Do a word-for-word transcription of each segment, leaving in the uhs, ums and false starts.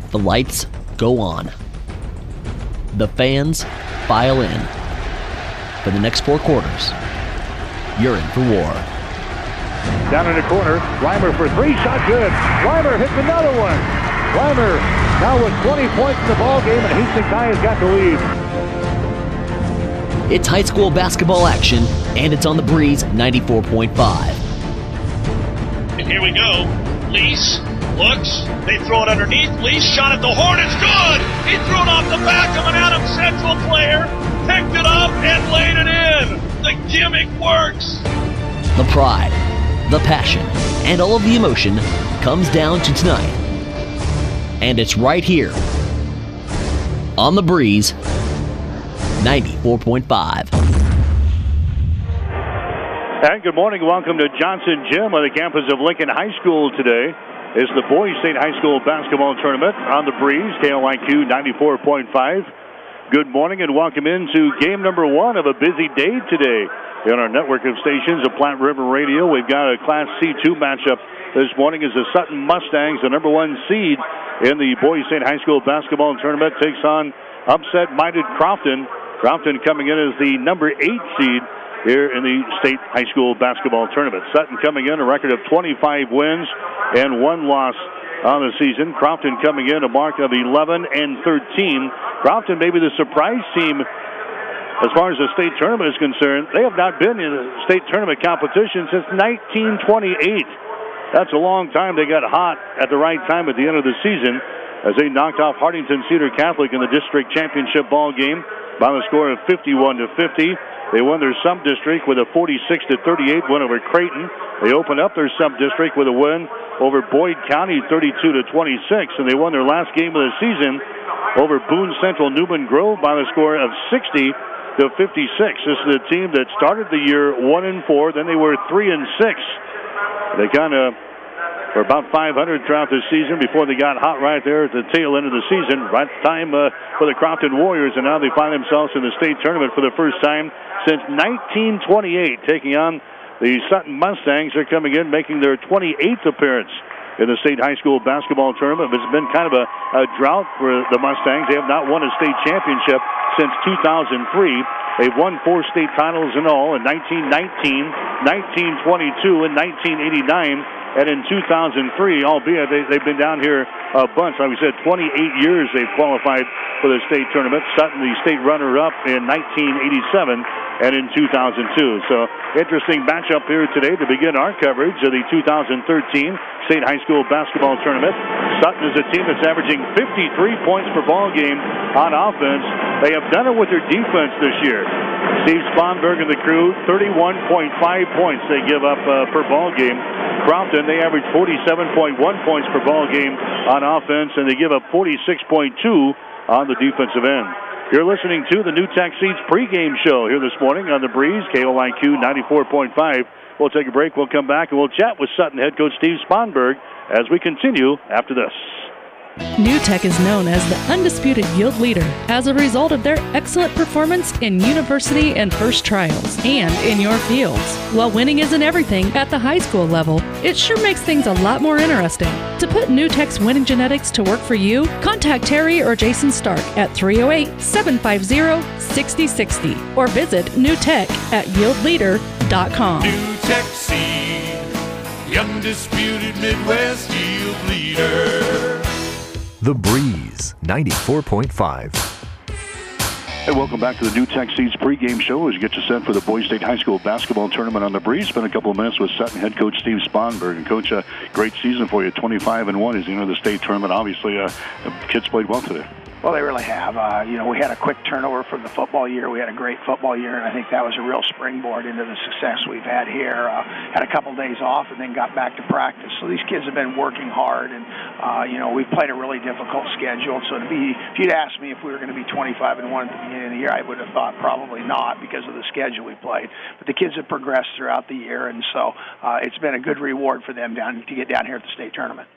The lights go on. The fans file in. For the next four quarters, you're in for war. Down in the corner, Reimer for three, shot good. Reimer hits another one. Reimer now with twenty points in the ball game, and Hastings High has got the lead. It's high school basketball action, and it's on the Breeze ninety-four point five. And here we go. Lease looks. They throw it underneath. Lease shot at the horn. It's good. He threw it off the back of an Adams Central player, picked it up, and laid it in. The gimmick works. The pride, the passion, and all of the emotion comes down to tonight. And it's right here on the Breeze ninety-four point five. And good morning. Welcome to Johnson Gym on the campus of Lincoln High School today. It's the Boys State High School basketball tournament on the Breeze, K L I Q ninety-four point five. Good morning and welcome into game number one of a busy day today. In our network of stations of Platte River Radio, we've got a Class C two matchup this morning as the Sutton Mustangs, the number one seed in the Boys State High School basketball tournament, takes on upset-minded Crofton. Crofton coming in as the number eight seed here in the state high school basketball tournament. Sutton coming in a record of twenty-five wins and one loss on the season. Crofton coming in a mark of eleven and thirteen. Crofton maybe the surprise team as far as the state tournament is concerned. They have not been in a state tournament competition since nineteen twenty-eight. That's a long time. They got hot at the right time at the end of the season as they knocked off Hartington Cedar Catholic in the district championship ball game by the score of fifty-one to fifty. They won their sub-district with a forty-six to thirty-eight win over Creighton. They opened up their sub-district with a win over Boyd County, thirty-two to twenty-six, and they won their last game of the season over Boone Central Newman Grove by the score of sixty to fifty-six. This is a team that started the year one and four, then they were three and six. They kind of were about five hundred throughout the season before they got hot right there at the tail end of the season. Right time uh, for the Crofton Warriors, and now they find themselves in the state tournament for the first time since nineteen twenty-eight, taking on the Sutton Mustangs. They're coming in, making their twenty-eighth appearance in the state high school basketball tournament. It's been kind of a, a drought for the Mustangs. They have not won a state championship since two thousand three. They've won four state titles in all in nineteen nineteen, nineteen twenty-two, and nineteen eighty-nine. And in two thousand three, albeit they, they've been down here a bunch, like we said, twenty-eight years they've qualified for the state tournament. Sutton, the state runner-up in nineteen eighty-seven and in two thousand two. So, interesting matchup here today to begin our coverage of the two thousand thirteen state high school basketball tournament. Sutton is a team that's averaging fifty-three points per ball game on offense. They have done it with their defense this year. Steve Sponberg and the crew, thirty-one point five points they give up uh, per ball game. Crofton, they average forty-seven point one points per ball game on offense, and they give up forty-six point two on the defensive end. You're listening to the New Tech Seeds pregame show here this morning on the Breeze, K O I Q ninety-four point five. We'll take a break. We'll come back, and we'll chat with Sutton head coach Steve Sponberg as we continue after this. New Tech is known as the undisputed yield leader as a result of their excellent performance in university and first trials and in your fields. While winning isn't everything at the high school level, it sure makes things a lot more interesting. To put New Tech's winning genetics to work for you, contact Terry or Jason Stark at three oh eight, seven five zero, six oh six oh or visit New Tech at yield leader dot com. New Tech Seed, the undisputed Midwest yield leader. The Breeze ninety-four point five. Hey, welcome back to the New Tech Seeds pregame show as you get you set for the Boys State High School basketball tournament on the Breeze. Spent a couple of minutes with Sutton head coach Steve Sponberg. And coach, a great season for you, twenty-five and one as you know the state tournament. Obviously, uh, the kids played well today. Well, they really have. Uh, you know, we had a quick turnover from the football year. We had a great football year, and I think that was a real springboard into the success we've had here. Uh, had a couple days off and then got back to practice. So these kids have been working hard, and, uh, you know, we've played a really difficult schedule. So to be, if you'd asked me if we were going to be twenty-five and one at the beginning of the year, I would have thought probably not because of the schedule we played. But the kids have progressed throughout the year, and so uh, it's been a good reward for them down to get down here at the state tournament.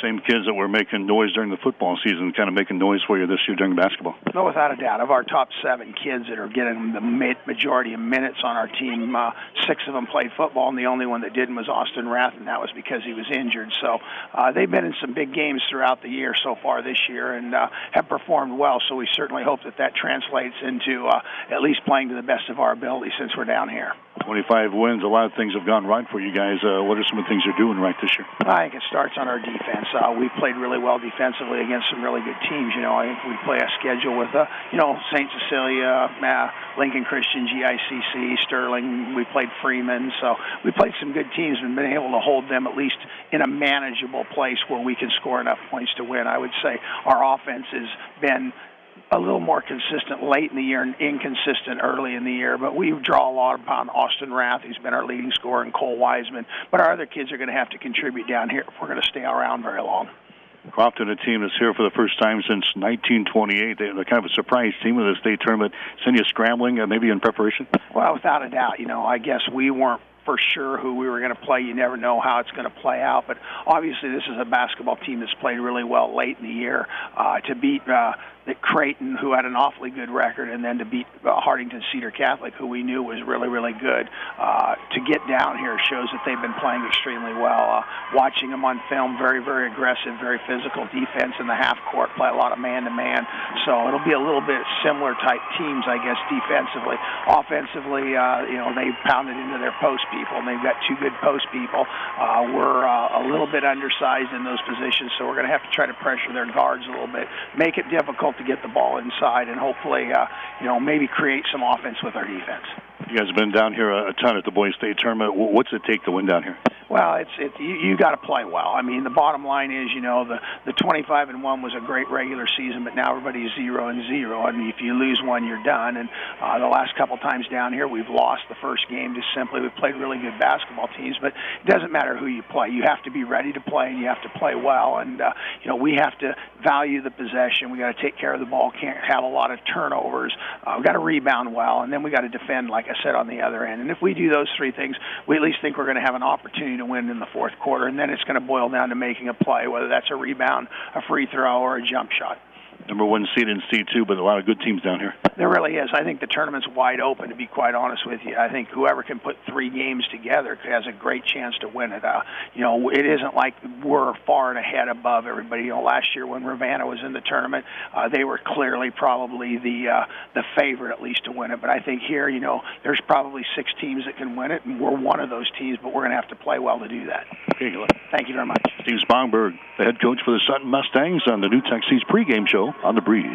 same kids that were making noise during the football season kind of making noise for you this year during basketball? No, without a doubt. Of our top seven kids that are getting the majority of minutes on our team, uh, six of them played football, and the only one that didn't was Austin Rath, and that was because he was injured. So uh, they've been in some big games throughout the year so far this year and uh, have performed well, so we certainly hope that that translates into uh, at least playing to the best of our ability since we're down here. twenty-five wins, a lot of things have gone right for you guys. Uh, what are some of the things you're doing right this year? I think it starts on our defense. Uh, we've played really well defensively against some really good teams. You know, I think we play a schedule with, uh, you know, Saint Cecilia, uh, Lincoln Christian, G I C C, Sterling. We played Freeman. So we played some good teams and been able to hold them at least in a manageable place where we can score enough points to win. I would say our offense has been a little more consistent late in the year and inconsistent early in the year, but we draw a lot upon Austin Rath, who's been our leading scorer, and Cole Wiseman. But our other kids are going to have to contribute down here if we're going to stay around very long. Crofton, a team that's here for the first time since nineteen twenty-eight. They're kind of a surprise team of the state tournament. Send you scrambling, uh, maybe in preparation? Well, without a doubt. You know, I guess we weren't for sure who we were going to play. You never know how it's going to play out, but obviously this is a basketball team that's played really well late in the year. Uh, to beat uh, that Creighton, who had an awfully good record, and then to beat uh, Hardington Cedar Catholic, who we knew was really, really good. Uh, to get down here shows that they've been playing extremely well. Uh, watching them on film, very, very aggressive, very physical defense in the half court, play a lot of man-to-man. So it'll be a little bit similar type teams, I guess, defensively. Offensively, uh, you know, they've pounded into their post people, and they've got two good post people. Uh, we're uh, a little bit undersized in those positions, so we're going to have to try to pressure their guards a little bit, make it difficult to get the ball inside, and hopefully, uh, you know, maybe create some offense with our defense. You guys have been down here a ton at the Boys State Tournament. What's it take to win down here? Well, it's it. You, you got to play well. I mean, the bottom line is, you know, the the twenty-five and one was a great regular season, but now everybody's zero and zero. I mean, if you lose one, you're done. And uh, the last couple times down here, we've lost the first game. Just simply, we've played really good basketball teams, but it doesn't matter who you play. You have to be ready to play, and you have to play well. And uh, you know, we have to value the possession. We got to take care of the ball. Can't have a lot of turnovers. Uh, we got to rebound well, and then we got to defend, like I said, on the other end. And if we do those three things, we at least think we're going to have an opportunity to win in the fourth quarter, and then it's going to boil down to making a play, whether that's a rebound, a free throw, or a jump shot. Number one seed in C two, but a lot of good teams down here. There really is. I think the tournament's wide open, to be quite honest with you. I think whoever can put three games together has a great chance to win it. Uh, you know, it isn't like we're far and ahead above everybody. You know, last year when Ravenna was in the tournament, uh, they were clearly probably the uh, the favorite at least to win it. But I think here, you know, there's probably six teams that can win it, and we're one of those teams, but we're going to have to play well to do that. Okay, good. Thank you very much. Steve Spongberg, the head coach for the Sutton Mustangs, on the NewTek Seeds pregame show on the Breeze.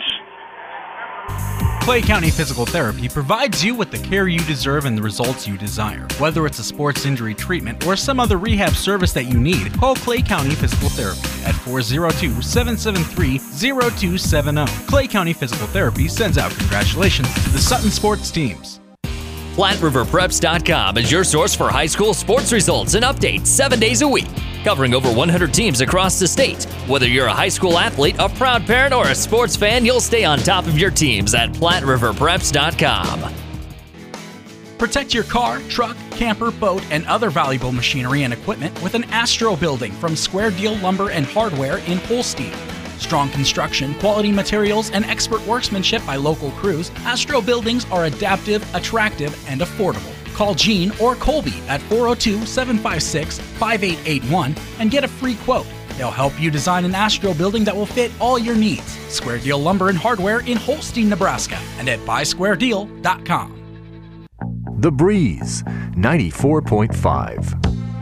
Clay County Physical Therapy provides you with the care you deserve and the results you desire. Whether it's a sports injury treatment or some other rehab service that you need, call Clay County Physical Therapy at four oh two, seven seven three, oh two seven oh. Clay County Physical Therapy sends out congratulations to the Sutton sports teams. Platte River Preps dot com is your source for high school sports results and updates seven days a week, covering over one hundred teams across the state. Whether you're a high school athlete, a proud parent, or a sports fan, you'll stay on top of your teams at Platte River Preps dot com. Protect your car, truck, camper, boat, and other valuable machinery and equipment with an Astro building from Square Deal Lumber and Hardware in Holstein. Strong construction, quality materials, and expert workmanship by local crews, Astro buildings are adaptive, attractive, and affordable. Call Gene or Colby at four oh two, seven five six, five eight eight one and get a free quote. They'll help you design an Astro building that will fit all your needs. Square Deal Lumber and Hardware in Holstein, Nebraska, and at buy square deal dot com. The Breeze, ninety-four point five.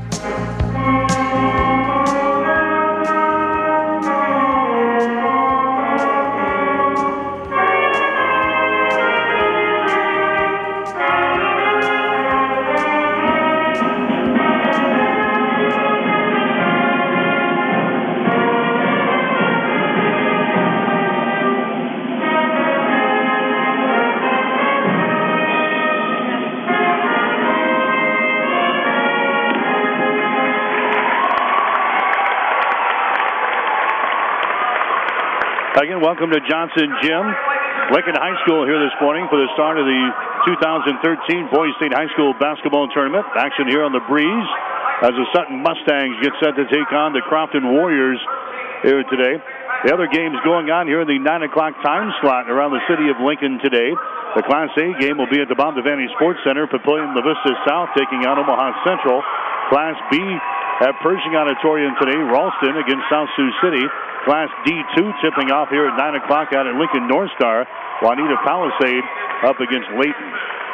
Again, welcome to Johnson Gym, Lincoln High School here this morning for the start of the two thousand thirteen Boys State High School Basketball Tournament. Action here on the Breeze as the Sutton Mustangs get set to take on the Crofton Warriors here today. The other games going on here in the nine o'clock time slot around the city of Lincoln today. The Class A game will be at the Bob Devaney Sports Center, Papillion La Vista South taking on Omaha Central. Class B at Pershing Auditorium today, Ralston against South Sioux City. Class D two tipping off here at nine o'clock out at Lincoln North Star. Juanita Palisade up against Layton.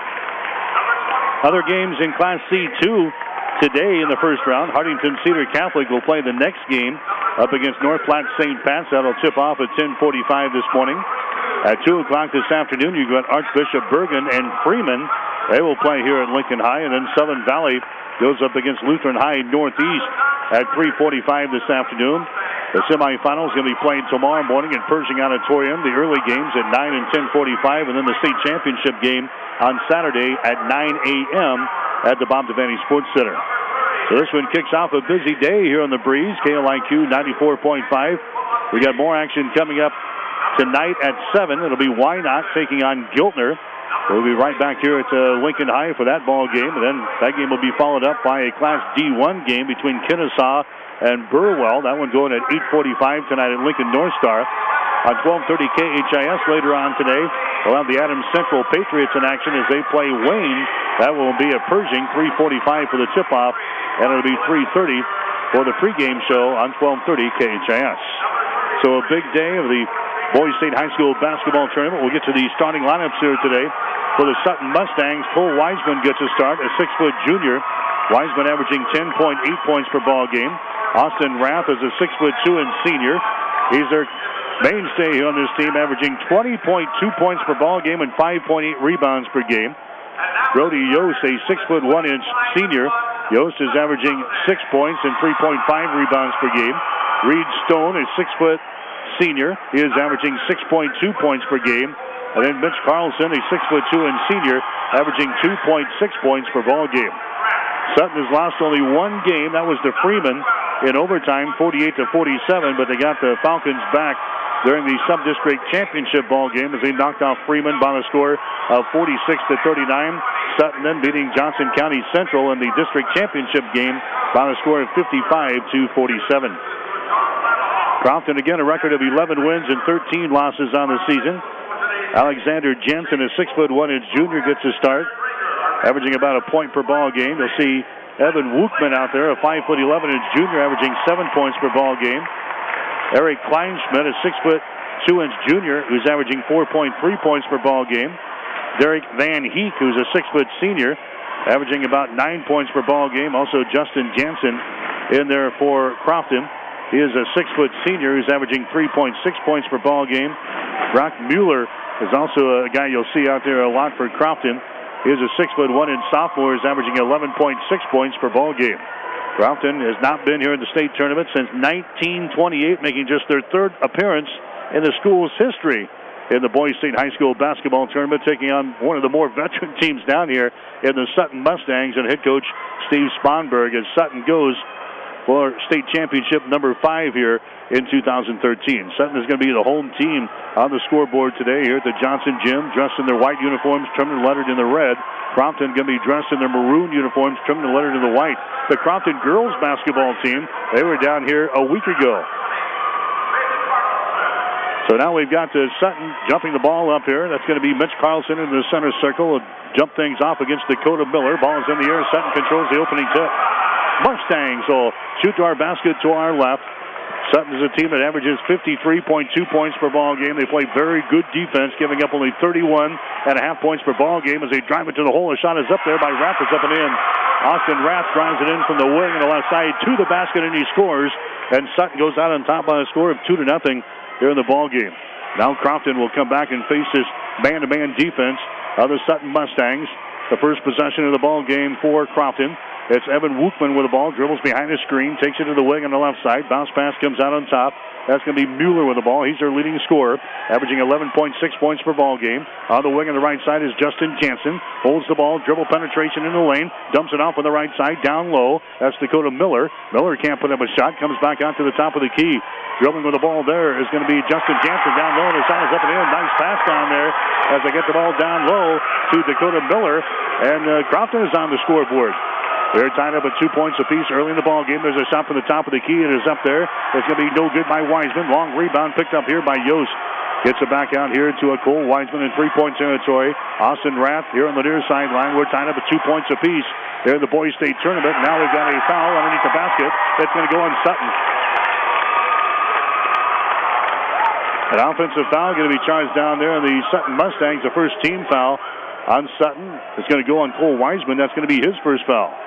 Other games in Class C two today in the first round. Hartington Cedar Catholic will play the next game up against North Platte Saint Pat's. That'll tip off at ten forty-five this morning. At two o'clock this afternoon, you've got Archbishop Bergen and Freeman. They will play here at Lincoln High. And then Southern Valley goes up against Lutheran High Northeast at three forty-five this afternoon. The semifinals going to be played tomorrow morning at Pershing Auditorium. The early games at nine and ten forty-five, and then the state championship game on Saturday at nine a.m. at the Bob Devaney Sports Center. So this one kicks off a busy day here on the Breeze. K L I Q ninety-four point five. We got more action coming up tonight at seven. It'll be Wynot taking on Giltner. We'll be right back here at uh, Lincoln High for that ball game, and then that game will be followed up by a Class D one game between Kennesaw and Burwell. That one going at eight forty-five tonight at Lincoln North Star. On twelve thirty K H I S later on today, we'll have the Adams Central Patriots in action as they play Wayne. That will be at Pershing, three forty-five for the tip-off, and it'll be three thirty for the pregame show on twelve thirty K H I S. So a big day of the Boys State High School basketball tournament. We'll get to the starting lineups here today. For the Sutton Mustangs, Cole Wiseman gets a start, a six-foot junior. Wiseman averaging ten point eight points per ball game. Austin Rath is a six-foot two and senior. He's their mainstay here on this team, averaging twenty point two points per ball game and five point eight rebounds per game. Brody Yost, a six-foot one inch senior. Yost is averaging six points and three point five rebounds per game. Reed Stone, a six-foot senior. He is averaging six point two points per game. And then Mitch Carlson, a six-foot two and senior, averaging two point six points per ball game. Sutton has lost only one game. That was to Freeman in overtime, forty-eight to forty-seven, but they got the Falcons back during the sub-district championship ball game as they knocked off Freeman by a score of forty-six to thirty-nine. Sutton then beating Johnson County Central in the district championship game by a score of fifty-five to forty-seven. Crofton again a record of eleven wins and thirteen losses on the season. Alexander Jensen, a six-foot one inch junior, gets a start, averaging about a point per ball game. You'll see Evan Wookman out there, a five foot eleven inch junior, averaging seven points per ball game. Eric Kleinschmidt, a six foot two inch junior, who's averaging four point three points per ball game. Derek Van Heek, who's a six foot senior, averaging about nine points per ball game. Also Justin Jansen in there for Crofton. He is a six foot senior who's averaging three point six points per ball game. Brock Mueller is also a guy you'll see out there a lot for Crofton. He is a six foot one inch sophomore, is averaging eleven point six points per ball game. Crofton has not been here in the state tournament since nineteen twenty-eight, making just their third appearance in the school's history in the Boys State High School basketball tournament, taking on one of the more veteran teams down here in the Sutton Mustangs and head coach Steve Sponberg as Sutton goes for state championship number five here in two thousand thirteen. Sutton is going to be the home team on the scoreboard today here at the Johnson Gym, dressed in their white uniforms, trimmed and lettered in the red. Crofton going to be dressed in their maroon uniforms, trimmed and lettered in the white. The Crofton girls basketball team, they were down here a week ago. So now we've got uh, Sutton jumping the ball up here. That's going to be Mitch Carlson in the center circle. Jump things off against Dakota Miller. Ball is in the air. Sutton controls the opening tip. Mustangs will shoot to our basket to our left. Sutton is a team that averages fifty-three point two points per ball game. They play very good defense, giving up only thirty-one and a half points per ball game as they drive it to the hole. A shot is up there by Rath. It's up and in. Austin Rath drives it in from the wing on the left side to the basket, and he scores. And Sutton goes out on top by a score of two to nothing here in the ball game. Now Crofton will come back and face this man-to-man defense of the Sutton Mustangs. The first possession of the ball game for Crofton. It's Evan Wookman with the ball, dribbles behind the screen, takes it to the wing on the left side. Bounce pass comes out on top. That's going to be Mueller with the ball. He's their leading scorer, averaging eleven point six points per ball game. On the wing on the right side is Justin Jansen. Holds the ball, dribble penetration in the lane, dumps it off on the right side, down low. That's Dakota Miller. Miller can't put up a shot, comes back out to the top of the key. Dribbling with the ball there is going to be Justin Jansen down low, and his shot is up and in. Nice pass down there as they get the ball down low to Dakota Miller. And uh, Crofton is on the scoreboard. They're tied up at two points apiece early in the ball game. There's a shot from the top of the key. It is up there. It's going to be no good by Wiseman. Long rebound picked up here by Yost. Gets it back out here to a Cole Wiseman in three-point territory. Austin Rath here on the near sideline. We're tied up at two points apiece. They're in the Boys State Tournament. Now we've got a foul underneath the basket. That's going to go on Sutton. An offensive foul going to be charged down there on the Sutton Mustangs. The first team foul on Sutton. It's going to go on Cole Wiseman. That's going to be his first foul.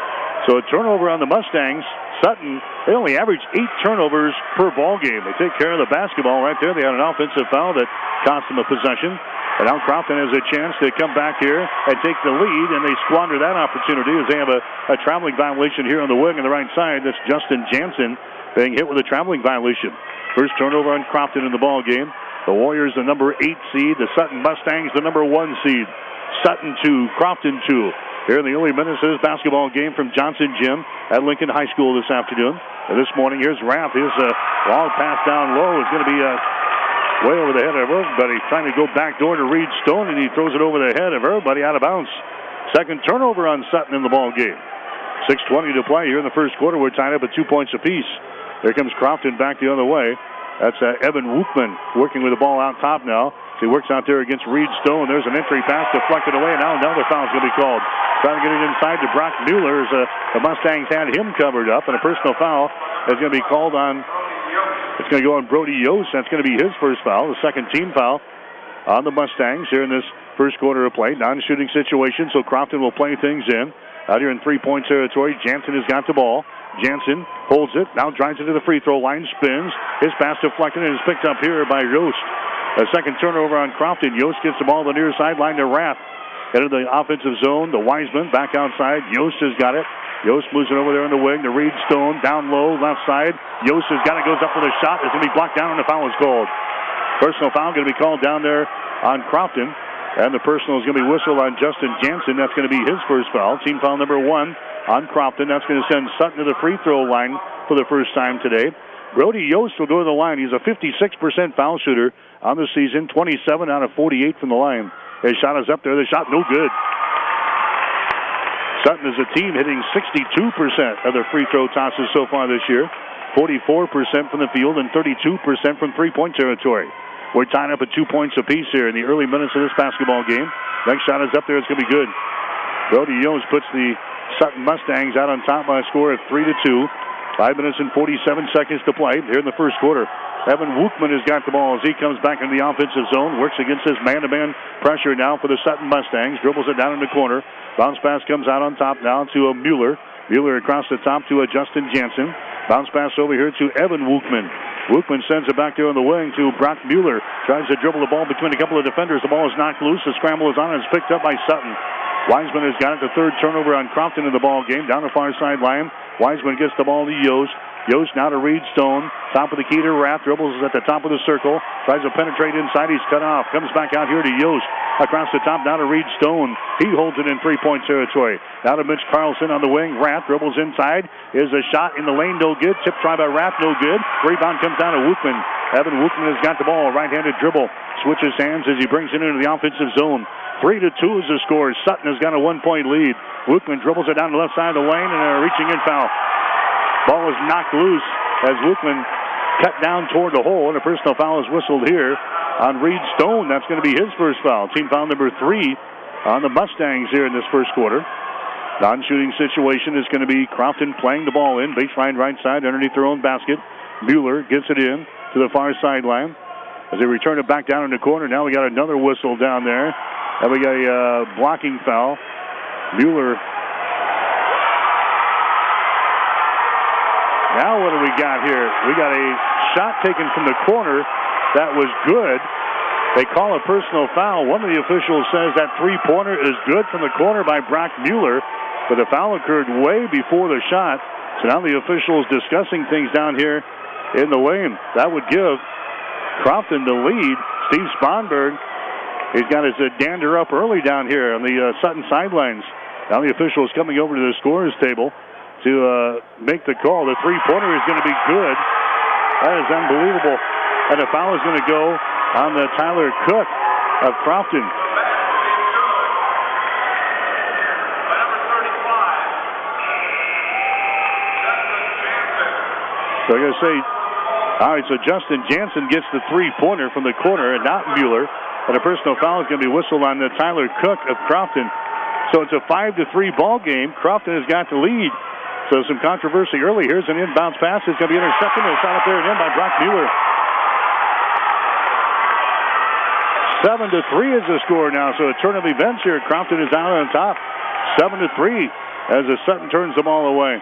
So a turnover on the Mustangs. Sutton, they only average eight turnovers per ball game. They take care of the basketball right there. They had an offensive foul that cost them a possession. And now Crofton has a chance to come back here and take the lead, and they squander that opportunity as they have a, a traveling violation here on the wing on the right side. That's Justin Jansen being hit with a traveling violation. First turnover on Crofton in the ball game. The Warriors, the number eight seed. The Sutton Mustangs, the number one seed. Sutton two, Crofton two. Here in the early minutes of this basketball game from Johnson Gym at Lincoln High School this afternoon. And this morning, here's Rath. His uh, long pass down low is going to be uh, way over the head of everybody. Trying to go back door to Reed Stone, and he throws it over the head of everybody out of bounds. Second turnover on Sutton in the ball game. six twenty to play here in the first quarter. We're tied up at two points apiece. Here comes Crofton back the other way. That's uh, Evan Wookman working with the ball out top now. He works out there against Reed Stone. There's an entry pass deflected away, and now another foul is going to be called. Trying to get it inside to Brock Mueller as uh, the Mustangs had him covered up, and a personal foul is going to be called on. It's going to go on Brody Yost. That's going to be his first foul, the second team foul on the Mustangs here in this first quarter of play. Non-shooting situation, so Crofton will play things in. Out here in three-point territory, Jansen has got the ball. Jansen holds it, now drives it to the free throw line, spins. His pass deflected and is picked up here by Yost. A second turnover on Crofton. Yost gets the ball on the near sideline to Rath. Into the offensive zone, the Wiseman back outside. Yost has got it. Yost moves it over there on the wing to Reed Stone. Down low, left side. Yost has got it, goes up for the shot. It's going to be blocked down, and the foul is called. Personal foul going to be called down there on Crofton. And the personal is going to be whistled on Justin Jansen. That's going to be his first foul. Team foul number one on Crofton. That's going to send Sutton to the free throw line for the first time today. Brody Yost will go to the line. He's a fifty-six percent foul shooter on the season, twenty-seven out of forty-eight from the line. His shot is up there. The shot no good. Sutton is a team hitting sixty-two percent of their free throw tosses so far this year, forty-four percent from the field and thirty-two percent from three-point territory. We're tied up at two points apiece here in the early minutes of this basketball game. Next shot is up there. It's going to be good. Brody Yost puts the Sutton Mustangs out on top by a score of three to two. Five minutes and forty-seven seconds to play here in the first quarter. Evan Wookman has got the ball as he comes back in the offensive zone. Works against his man-to-man pressure now for the Sutton Mustangs. Dribbles it down in the corner. Bounce pass comes out on top now to a Mueller. Mueller across the top to a Justin Jansen. Bounce pass over here to Evan Wookman. Wookman sends it back there on the wing to Brock Mueller. Tries to dribble the ball between a couple of defenders. The ball is knocked loose. The scramble is on and it's picked up by Sutton. Wiseman has got it. The third turnover on Crofton in the ball game. Down the far sideline. Wiseman gets the ball to Yost. Yost now to Reed Stone. Top of the key to Rath. Dribbles at the top of the circle. Tries to penetrate inside. He's cut off. Comes back out here to Yost. Across the top now to Reed Stone. He holds it in three-point territory. Now to Mitch Carlson on the wing. Rath dribbles inside. Is a shot in the lane. No good. Tip try by Rath. No good. Rebound comes down to Wookman. Evan Wookman has got the ball. Right-handed dribble. Switches hands as he brings it into the offensive zone. Three to two is the score. Sutton has got a one-point lead. Wookman dribbles it down the left side of the lane and a reaching in foul. Ball is knocked loose as Wookman cut down toward the hole, and a personal foul is whistled here on Reed Stone. That's going to be his first foul. Team foul number three on the Mustangs here in this first quarter. Non-shooting situation is going to be Crofton playing the ball in. Baseline right side underneath their own basket. Mueller gets it in to the far sideline. As they return it back down in the corner, now we got another whistle down there. And we got a uh, blocking foul. Mueller. Now what do we got here? We got a shot taken from the corner that was good. They call a personal foul. One of the officials says that three-pointer is good from the corner by Brock Mueller, but the foul occurred way before the shot. So now the official is discussing things down here in the lane. That would give Crofton the lead. Steve Sponberg, he's got his uh, dander up early down here on the uh, Sutton sidelines. Now the official is coming over to the scorer's table to uh, make the call. The three-pointer is going to be good. That is unbelievable. And the foul is going to go on the Tyler Cook of Crofton. So I got to say, all right, so Justin Jansen gets the three-pointer from the corner and not Mueller. And a personal foul is going to be whistled on the Tyler Cook of Crofton. So it's a five to three ball game. Crofton has got the lead. So some controversy early. Here's an inbounds pass. It's going to be intercepted. A shot up there and in by Brock Mueller. Seven to three is the score now. So a turn of events here. Crofton is out on top. Seven to three as the Sutton turns the ball away.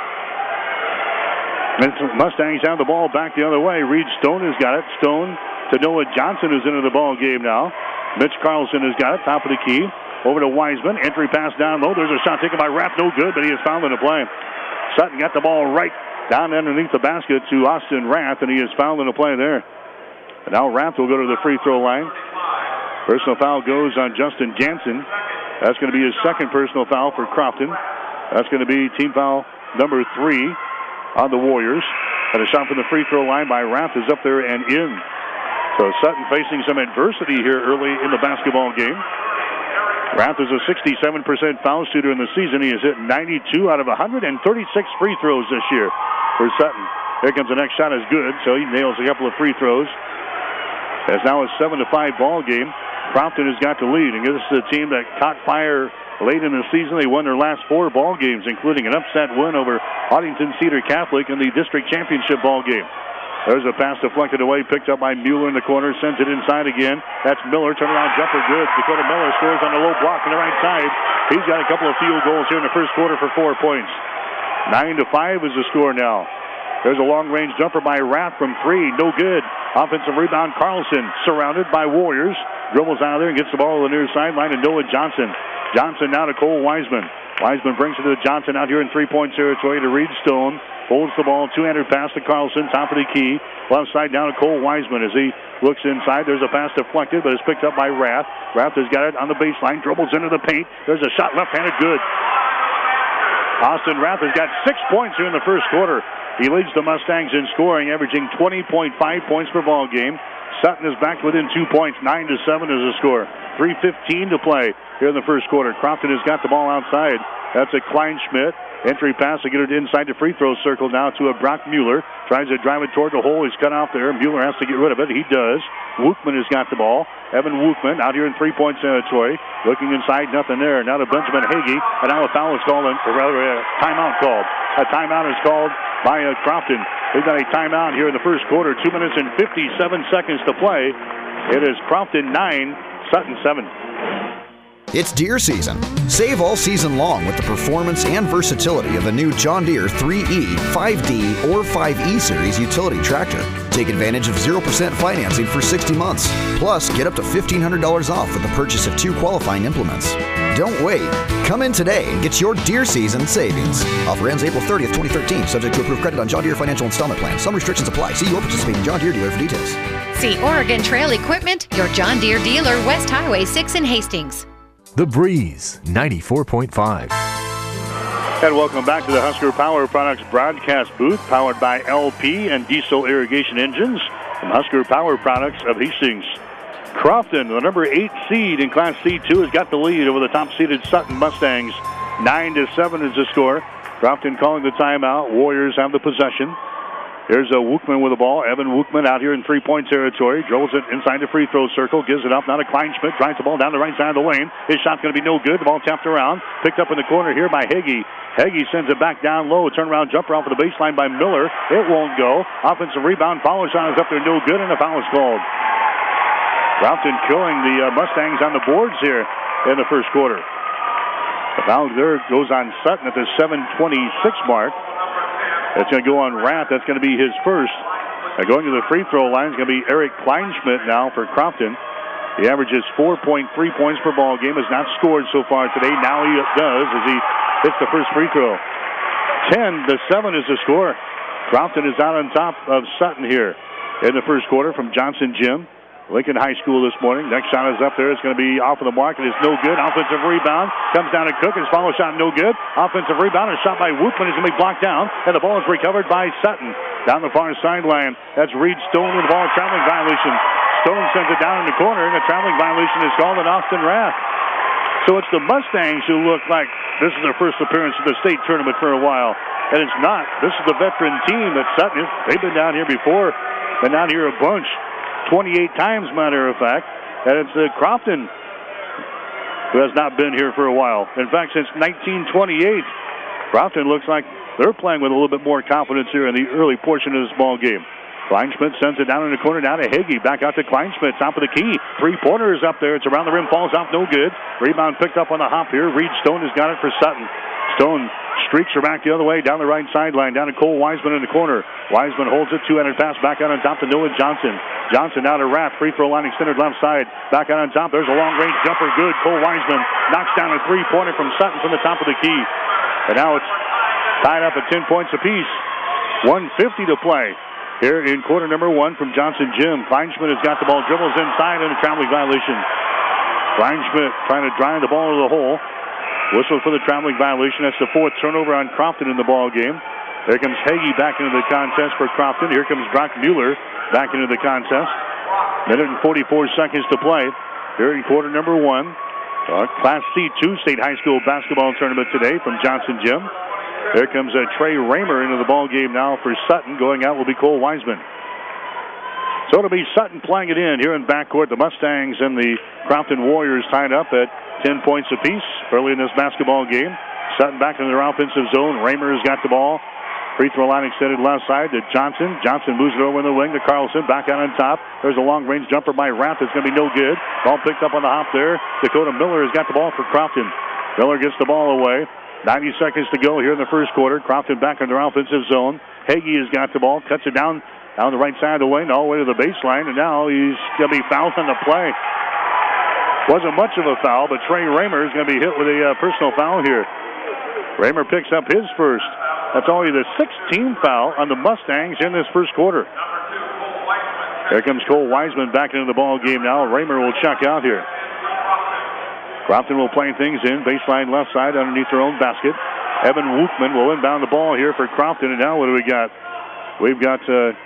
And Mustangs have the ball back the other way. Reed Stone has got it. Stone to Noah Johnson, who's into the ball game now. Mitch Carlson has got it. Top of the key. Over to Wiseman. Entry pass down low. There's a shot taken by Rapp. No good, but he is fouled in the play. Sutton got the ball right down underneath the basket to Austin Rath, and he is fouled in the play there. And now Rath will go to the free throw line. Personal foul goes on Justin Jansen. That's going to be his second personal foul for Crofton. That's going to be team foul number three on the Warriors. And a shot from the free throw line by Rath is up there and in. So Sutton facing some adversity here early in the basketball game. Rath is a sixty-seven percent foul shooter in the season. He has hit ninety-two out of one hundred thirty-six free throws this year for Sutton. Here comes the next shot, is good, so he nails a couple of free throws. It's now a seven to five ball game. Crofton has got the lead, and this is a team that caught fire late in the season. They won their last four ball games, including an upset win over Audington Cedar Catholic in the district championship ball game. There's a pass deflected away, picked up by Mueller in the corner, sends it inside again. That's Miller, turnaround jumper, good. Dakota Miller scores on the low block on the right side. He's got a couple of field goals here in the first quarter for four points. Nine to five is the score now. There's a long-range jumper by Rath from three, no good. Offensive rebound, Carlson, surrounded by Warriors. Dribbles out of there and gets the ball to the near sideline to Noah Johnson. Johnson now to Cole Wiseman. Wiseman brings it to Johnson out here in three-point territory to Reed Stone. Holds the ball, two-handed pass to Carlson, top of the key. Left side down to Cole Wiseman as he looks inside. There's a pass deflected, but it's picked up by Rath. Rath has got it on the baseline, dribbles into the paint. There's a shot left-handed, good. Austin Rath has got six points here in the first quarter. He leads the Mustangs in scoring, averaging twenty point five points per ball game. Sutton is back within two points. Nine to seven is the score. three fifteen to play here in the first quarter. Crofton has got the ball outside. That's a Kleinschmidt. Entry pass to get it inside the free throw circle now to a Brock Mueller. Tries to drive it toward the hole. He's cut off there. Mueller has to get rid of it. He does. Wookman has got the ball. Evan Wookman out here in three-point territory. Looking inside, nothing there. Now to Benjamin Hagee. And now a foul is called, or rather a timeout called. A timeout is called by uh, Crofton. They've got a timeout here in the first quarter. Two minutes and fifty-seven seconds to play. It is Crofton nine, Sutton seven. It's deer season. Save all season long with the performance and versatility of a new John Deere three E, five D, or five E Series utility tractor. Take advantage of zero percent financing for sixty months. Plus, get up to fifteen hundred dollars off with the purchase of two qualifying implements. Don't wait. Come in today and get your deer season savings. Offer ends April thirtieth, twenty thirteen, subject to approved credit on John Deere Financial Installment Plan. Some restrictions apply. See your participating John Deere dealer for details. See Oregon Trail Equipment, your John Deere dealer, West Highway six in Hastings. The Breeze, ninety-four point five. And welcome back to the Husker Power Products broadcast booth, powered by L P and Diesel Irrigation Engines from Husker Power Products of Hastings. Crofton, the number eight seed in Class C two, has got the lead over the top-seeded Sutton Mustangs. Nine to seven is the score. Crofton calling the timeout. Warriors have the possession. Here's a Wookman with the ball. Evan Wookman out here in three-point territory. Dribbles it inside the free throw circle. Gives it up. Now to Kleinschmidt. Drives the ball down the right side of the lane. His shot's going to be no good. The ball tapped around. Picked up in the corner here by Hagee. Hagee sends it back down low. Turnaround jumper off of the baseline by Miller. It won't go. Offensive rebound. Follow shot is up there. No good, and a foul is called. Crofton killing the uh, Mustangs on the boards here in the first quarter. The foul there goes on Sutton at the seven twenty-six mark. It's going to go on Rath. That's going to be his first. Now going to the free throw line is going to be Eric Kleinschmidt now for Crofton. He averages four point three points per ball game. Has not scored so far today. Now he does as he hits the first free throw. ten to seven is the score. Crofton is out on top of Sutton here in the first quarter from Johnson Gym. Lincoln High School this morning. Next shot is up there. It's going to be off of the mark. It is no good. Offensive rebound. Comes down to Cook. His follow shot no good. Offensive rebound. A shot by Wookman is going to be blocked down. And the ball is recovered by Sutton. Down the far sideline. That's Reed Stone with the ball. Traveling violation. Stone sends it down in the corner. And a traveling violation is called on Austin Rath. So it's the Mustangs who look like this is their first appearance in the state tournament for a while. and it's not. This is the veteran team that Sutton is. They've been down here before, been down here a bunch, twenty-eight times, matter of fact. And it's uh, Crofton who has not been here for a while. In fact, since nineteen twenty-eight, Crofton looks like they're playing with a little bit more confidence here in the early portion of this ball game. Kleinschmidt sends it down in the corner, down to Hagee. Back out to Kleinschmidt, top of the key. Three-pointer is up there. It's around the rim, falls off, no good. Rebound picked up on the hop here. Reed Stone has got it for Sutton. Stone streaks her back the other way, down the right sideline, down to Cole Wiseman in the corner. Wiseman holds it, two-handed pass back out on top to Noah Johnson. Johnson now to Rath, free throw line extended left side. Back out on top, there's a long-range jumper, good. Cole Wiseman knocks down a three-pointer from Sutton from the top of the key. And now it's tied up at ten points apiece. one fifty to play here in quarter number one from Johnson Gym. Kleinschmidt has got the ball, dribbles inside, and a traveling violation. Kleinschmidt trying to drive the ball to the hole. Whistle for the traveling violation. That's the fourth turnover on Crofton in the ball game. There comes Hagee back into the contest for Crofton. Here comes Brock Mueller back into the contest. Minute and forty-four seconds to play here in quarter number one. Uh, Class C two State High School basketball tournament today from Johnson Gym. Here comes uh, Trey Raymer into the ball game now for Sutton. Going out will be Cole Wiseman. So it'll be Sutton playing it in here in backcourt. The Mustangs and the Crofton Warriors tied up at ten points apiece early in this basketball game. Sutton back in their offensive zone. Raymer has got the ball. Free throw line extended left side to Johnson. Johnson moves it over in the wing to Carlson. Back out on top. There's a long-range jumper by Rath. It's going to be no good. Ball picked up on the hop there. Dakota Miller has got the ball for Crofton. Miller gets the ball away. ninety seconds to go here in the first quarter. Crofton back in their offensive zone. Hagee has got the ball. Cuts it down down the right side of the lane all the way to the baseline. And now he's going to be fouled on the play. Wasn't much of a foul, but Trey Raymer is going to be hit with a uh, personal foul here. Raymer picks up his first. That's only the sixteenth foul on the Mustangs in this first quarter. Here comes Cole Wiseman back into the ball game now. Raymer will check out here. Crofton will play things in. Baseline left side underneath their own basket. Evan Wookman will inbound the ball here for Crofton. And now what do we got? We've got... Uh,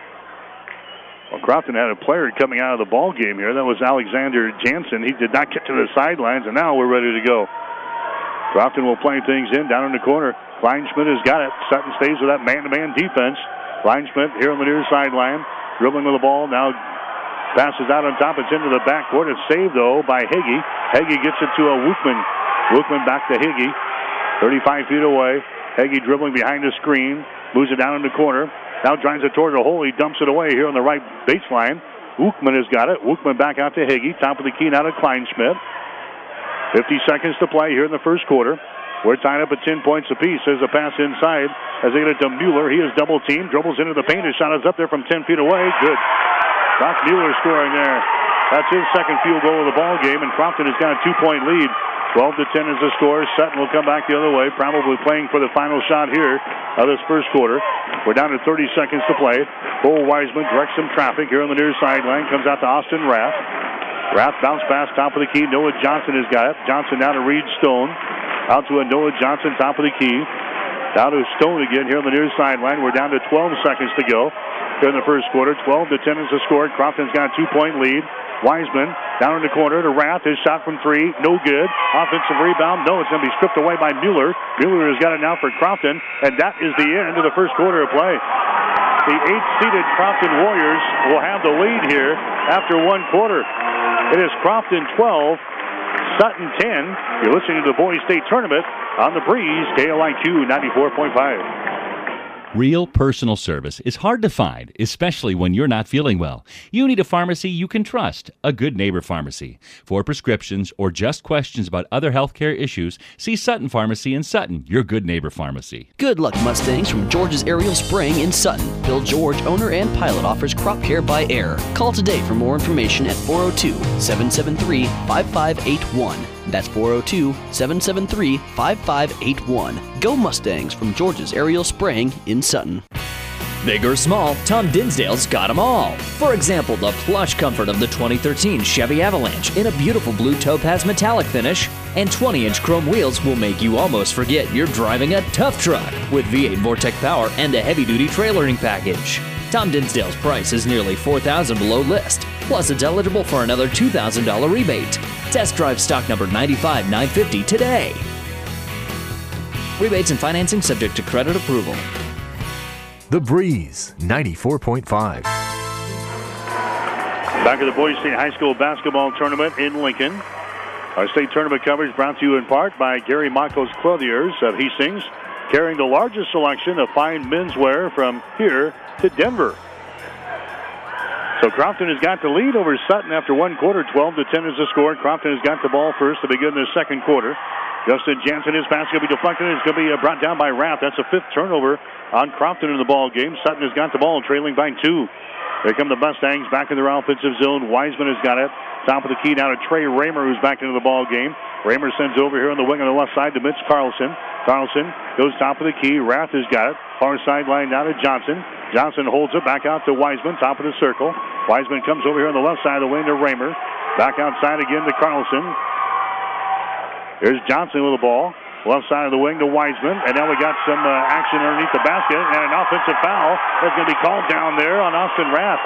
Well, Crofton had a player coming out of the ball game here. That was Alexander Jansen. He did not get to the sidelines, and now we're ready to go. Crofton will play things in down in the corner. Kleinschmidt has got it. Sutton stays with that man-to-man defense. Kleinschmidt here on the near sideline, dribbling with the ball. Now passes out on top. It's into the backcourt. It's saved, though, by Hagee. Hagee gets it to a Wookman. Wookman back to Hagee. thirty-five feet away. Hagee dribbling behind the screen. Moves it down in the corner. Now drives it toward the hole. He dumps it away here on the right baseline. Wookman has got it. Wookman back out to Hagee. Top of the key now to Kleinschmidt. fifty seconds to play here in the first quarter. We're tied up at ten points apiece. There's a pass inside as they get it to Mueller. He is double teamed. Dribbles into the paint. His shot is up there from ten feet away. Good. Brock Mueller scoring there. That's his second field goal of the ball game, and Crofton has got a two-point lead. twelve to ten is the score. Sutton will come back the other way, probably playing for the final shot here of this first quarter. We're down to thirty seconds to play. Cole Wiseman directs some traffic here on the near sideline. Comes out to Austin Rath. Rath bounce pass, top of the key. Noah Johnson has got it. Johnson now to Reed Stone. Out to a Noah Johnson, top of the key. Down to Stone again here on the near sideline. We're down to twelve seconds to go here in the first quarter. twelve to ten is the score. Crofton's got a two-point lead. Wiseman down in the corner to Rath. His shot from three, no good. Offensive rebound, no, it's going to be stripped away by Mueller. Mueller has got it now for Crofton, and that is the end of the first quarter of play. The eighth-seeded Crofton Warriors will have the lead here after one quarter. It is Crofton twelve, Sutton ten. You're listening to the Boys State Tournament on the Breeze, K L I Q ninety-four point five. Real personal service is hard to find, especially when you're not feeling well. You need a pharmacy you can trust, a Good Neighbor Pharmacy. For prescriptions or just questions about other healthcare issues, see Sutton Pharmacy in Sutton, your Good Neighbor Pharmacy. Good luck, Mustangs, from George's Aerial Spraying in Sutton. Bill George, owner and pilot, offers crop care by air. Call today for more information at four oh two, seven seven three, five five eight one. That's four oh two, seven seven three, five five eight one. Go Mustangs from George's Aerial Spraying in Sutton. Big or small, Tom Dinsdale's got them all. For example, the plush comfort of the twenty thirteen Chevy Avalanche in a beautiful blue topaz metallic finish, and twenty-inch chrome wheels will make you almost forget you're driving a tough truck with V eight Vortec power and a heavy-duty trailering package. Tom Dinsdale's price is nearly four thousand dollars below list, plus it's eligible for another two thousand dollars rebate. Test drive stock number nine five nine fifty today. Rebates and financing subject to credit approval. The Breeze, ninety-four point five. Back at the Boys State High School basketball tournament in Lincoln. Our state tournament coverage brought to you in part by Gary Makos Clothiers of Hastings, carrying the largest selection of fine menswear from here to Denver. So Crofton has got the lead over Sutton after one quarter. twelve to ten is the score. Crofton has got the ball first to begin the second quarter. Justin Jansen, his pass is going to be deflected. It's going to be brought down by Rath. That's a fifth turnover on Crofton in the ball game. Sutton has got the ball, trailing by two. Here come the Mustangs back in their offensive zone. Wiseman has got it. Top of the key now to Trey Raymer, who's back into the ball game. Raymer sends over here on the wing on the left side to Mitch Carlson. Carlson goes top of the key. Rath has got it. Far sideline now to Johnson. Johnson holds it back out to Wiseman, top of the circle. Wiseman comes over here on the left side of the wing to Raymer. Back outside again to Carlson. Here's Johnson with the ball. Left side of the wing to Wiseman. And now we got some uh, action underneath the basket. And an offensive foul is going to be called down there on Austin Rath.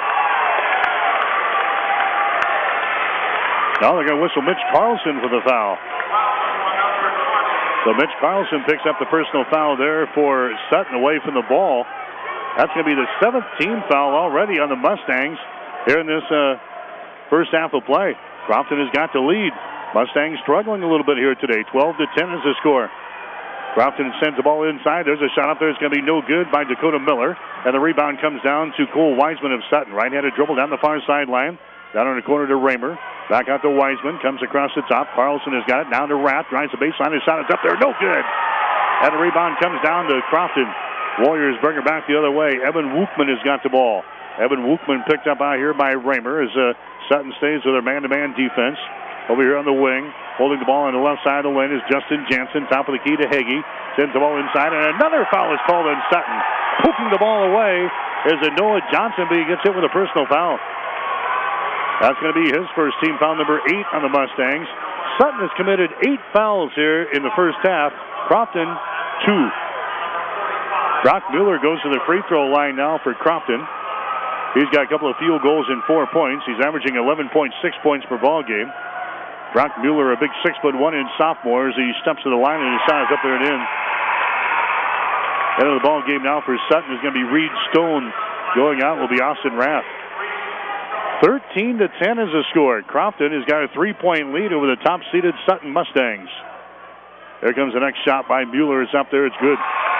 Now they're going to whistle Mitch Carlson for the foul. So Mitch Carlson picks up the personal foul there for Sutton away from the ball. That's going to be the seventh team foul already on the Mustangs here in this uh, first half of play. Crofton has got the lead. Mustangs struggling a little bit here today. twelve to ten is the score. Crofton sends the ball inside. There's a shot up there. It's going to be no good by Dakota Miller. And the rebound comes down to Cole Wiseman of Sutton. Right-handed dribble down the far sideline. Down in the corner to Raymer. Back out to Wiseman. Comes across the top. Carlson has got it. Down to Rath. Drives the baseline. His shot is up there. No good. And the rebound comes down to Crofton. Warriors bring her back the other way. Evan Wookman has got the ball. Evan Wookman picked up out here by Raymer as uh, Sutton stays with her man-to-man defense. Over here on the wing, holding the ball on the left side of the lane is Justin Jansen. Top of the key to Hagee. Sends the ball inside, and another foul is called on Sutton. Poking the ball away is a Noah Johnson, but he gets hit with a personal foul. That's going to be his first team foul, number eight on the Mustangs. Sutton has committed eight fouls here in the first half. Crofton, two. Brock Mueller goes to the free throw line now for Crofton. He's got a couple of field goals and four points. He's averaging eleven point six points per ball game. Brock Mueller, a big six foot one inch sophomore, as he steps to the line and his shot is up there and in. End of the ball game now for Sutton is going to be Reed Stone. Going out will be Austin Rath. thirteen to ten is the score. Crofton has got a three-point lead over the top-seeded Sutton Mustangs. Here comes the next shot by Mueller. It's up there. It's good.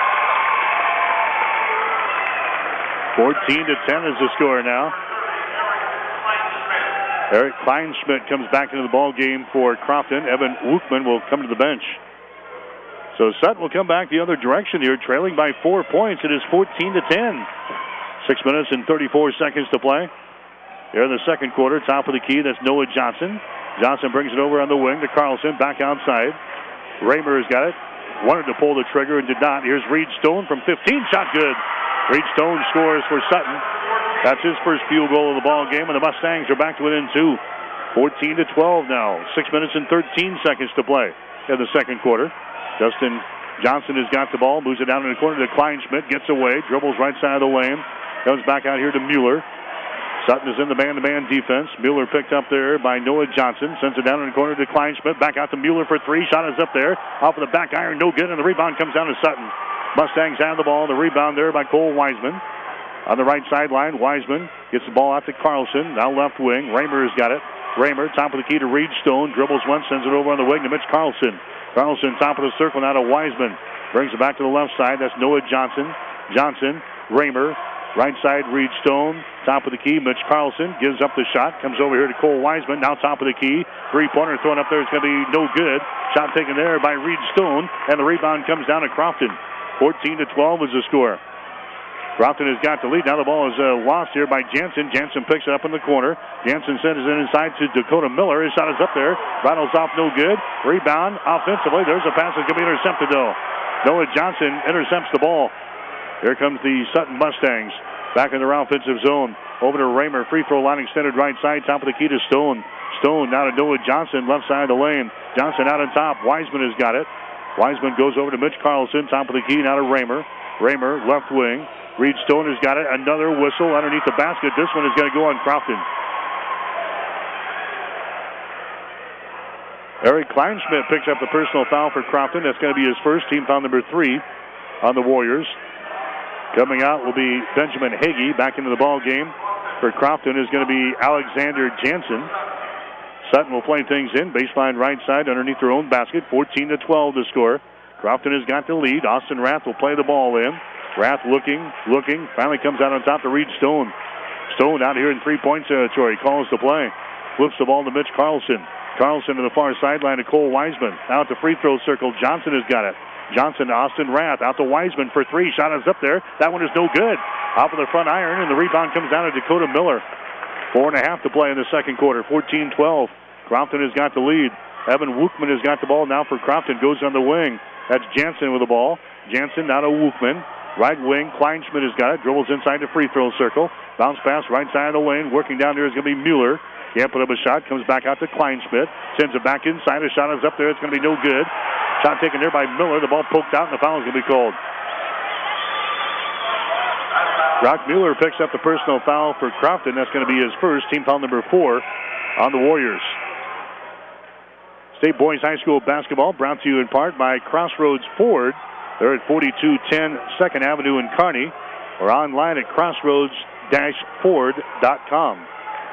fourteen to ten is the score now. Eric Kleinschmidt comes back into the ball game for Crofton. Evan Wookman will come to the bench. So Sutton will come back the other direction here, trailing by four points. It is fourteen to ten. Six minutes and thirty-four seconds to play. Here in the second quarter, top of the key, that's Noah Johnson. Johnson brings it over on the wing to Carlson, back outside. Raymer has got it. Wanted to pull the trigger and did not. Here's Reed Stone from fifteen. Shot good. Reed Stone scores for Sutton. That's his first field goal of the ball game, and the Mustangs are back to within two. fourteen to twelve now. Six minutes and thirteen seconds to play in the second quarter. Justin Johnson has got the ball, moves it down in the corner to Kleinschmidt, gets away, dribbles right side of the lane, comes back out here to Mueller. Sutton is in the man-to-man defense. Mueller picked up there by Noah Johnson, sends it down in the corner to Kleinschmidt, back out to Mueller for three. Shot is up there, off of the back iron, no good, and the rebound comes down to Sutton. Mustangs have the ball, the rebound there by Cole Wiseman. On the right sideline, Wiseman gets the ball out to Carlson, now left wing. Raymer has got it. Raymer, top of the key to Reed Stone, dribbles once, sends it over on the wing to Mitch Carlson. Carlson, top of the circle, now to Wiseman. Brings it back to the left side, that's Noah Johnson. Johnson, Raymer, right side, Reed Stone. Top of the key, Mitch Carlson gives up the shot, comes over here to Cole Wiseman, now top of the key. Three-pointer thrown up there, it's going to be no good. Shot taken there by Reed Stone, and the rebound comes down to Crofton. fourteen to twelve is the score. Crofton has got the lead. Now the ball is uh, lost here by Jansen. Jansen picks it up in the corner. Jansen sends it inside to Dakota Miller. His shot is up there. Rattles off, no good. Rebound offensively. There's a pass that's going to be intercepted, though. Noah Johnson intercepts the ball. Here comes the Sutton Mustangs. Back in their offensive zone. Over to Raymer. Free throw line extended right side. Top of the key to Stone. Stone now to Noah Johnson. Left side of the lane. Johnson out on top. Wiseman has got it. Wiseman goes over to Mitch Carlson. Top of the key now to Raymer. Raymer, left wing. Reed Stone has got it. Another whistle underneath the basket. This one is going to go on Crofton. Eric Kleinschmidt picks up the personal foul for Crofton. That's going to be his first, team foul number three on the Warriors. Coming out will be Benjamin Hagee. Back into the ball game for Crofton is going to be Alexander Jansen. Sutton will play things in. Baseline right side underneath their own basket. fourteen to twelve to score. Crofton has got the lead. Austin Rath will play the ball in. Rath looking, looking. Finally comes out on top to Reed Stone. Stone out here in three-point territory. Calls the play. Flips the ball to Mitch Carlson. Carlson to the far sideline to Cole Wiseman. Out the free throw circle. Johnson has got it. Johnson to Austin Rath. Out to Wiseman for three. Shot is up there. That one is no good. Off of the front iron, and the rebound comes down to Dakota Miller. Four and a half to play in the second quarter. fourteen twelve. Crofton has got the lead. Evan Wookman has got the ball now for Crofton. Goes on the wing. That's Jansen with the ball. Jansen now to Wookman. Right wing. Kleinschmidt has got it. Dribbles inside the free throw circle. Bounce pass right side of the lane. Working down there is going to be Mueller. Can't put up a shot. Comes back out to Kleinschmidt. Sends it back inside. A shot is up there. It's going to be no good. Shot taken there by Miller. The ball poked out, and the foul is going to be called. Brock Mueller picks up the personal foul for Crofton. That's going to be his first, team foul number four on the Warriors. State Boys High School basketball brought to you in part by Crossroads Ford. They're at forty-two ten second Avenue in Kearney, or online at crossroads dash ford dot com.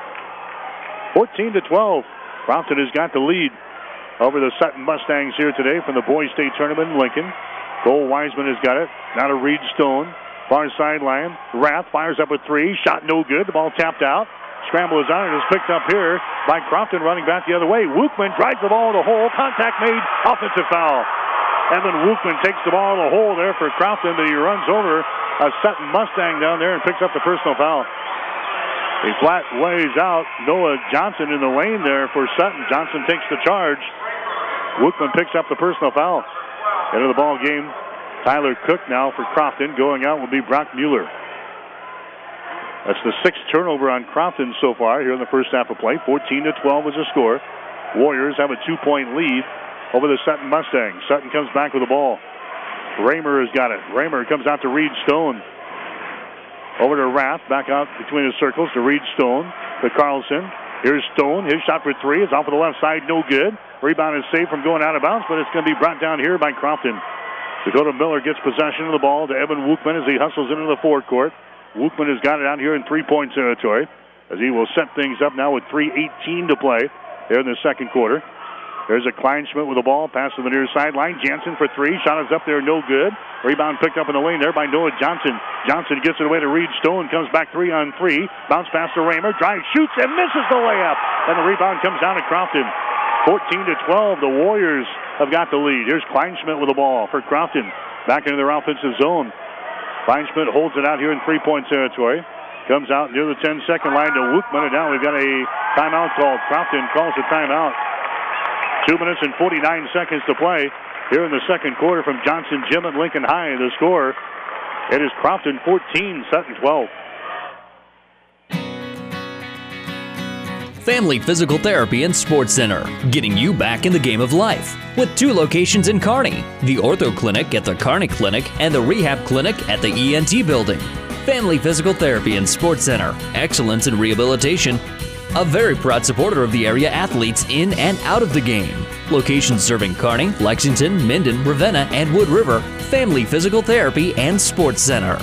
fourteen to twelve. Crofton has got the lead over the Sutton Mustangs here today from the Boys State Tournament in Lincoln. Cole Wiseman has got it. Now to Reed Stone. Far sideline. Rath fires up a three. Shot no good. The ball tapped out. Scramble is on it. It's picked up here by Crofton running back the other way. Wookman drives the ball to the hole. Contact made. Offensive foul. Evan Wookman takes the ball to the hole there for Crofton, but he runs over a Sutton Mustang down there and picks up the personal foul. He flat ways out. Noah Johnson in the lane there for Sutton. Johnson takes the charge. Wookman picks up the personal foul. Into the ball game, Tyler Cook now for Crofton. Going out will be Brock Mueller. That's the sixth turnover on Crofton so far here in the first half of play. fourteen to twelve is the score. Warriors have a two-point lead over the Sutton Mustangs. Sutton comes back with the ball. Raymer has got it. Raymer comes out to Reed Stone. Over to Rath. Back out between the circles to Reed Stone. To Carlson. Here's Stone. His shot for three is off of the left side. No good. Rebound is saved from going out of bounds, but it's going to be brought down here by Crofton. Dakota Miller gets possession of the ball to Evan Wookman as he hustles into the forecourt. Wookman has got it out here in three-point territory as he will set things up now with three eighteen to play here in the second quarter. There's a Kleinschmidt with the ball. Pass to the near sideline. Jansen for three. Shot is up there. No good. Rebound picked up in the lane there by Noah Johnson. Johnson gets it away to Reed Stone. Comes back three on three. Bounce pass to Raymer. Drive, shoots, and misses the layup. And the rebound comes down to Crofton. fourteen to twelve. The Warriors have got the lead. Here's Kleinschmidt with the ball for Crofton. Back into their offensive zone. Kleinschmidt holds it out here in three-point territory. Comes out near the ten-second line to Wookman. And now we've got a timeout called. Crofton calls a timeout. Two minutes and forty-nine seconds to play here in the second quarter from Johnson Gym at Lincoln High. The score, it is Crofton fourteen, Sutton twelve. Family Physical Therapy and Sports Center, getting you back in the game of life. With two locations in Kearney, the Ortho Clinic at the Kearney Clinic and the Rehab Clinic at the E N T Building. Family Physical Therapy and Sports Center, excellence in rehabilitation. A very proud supporter of the area athletes in and out of the game. Locations serving Kearney, Lexington, Minden, Ravenna, and Wood River. Family Physical Therapy and Sports Center.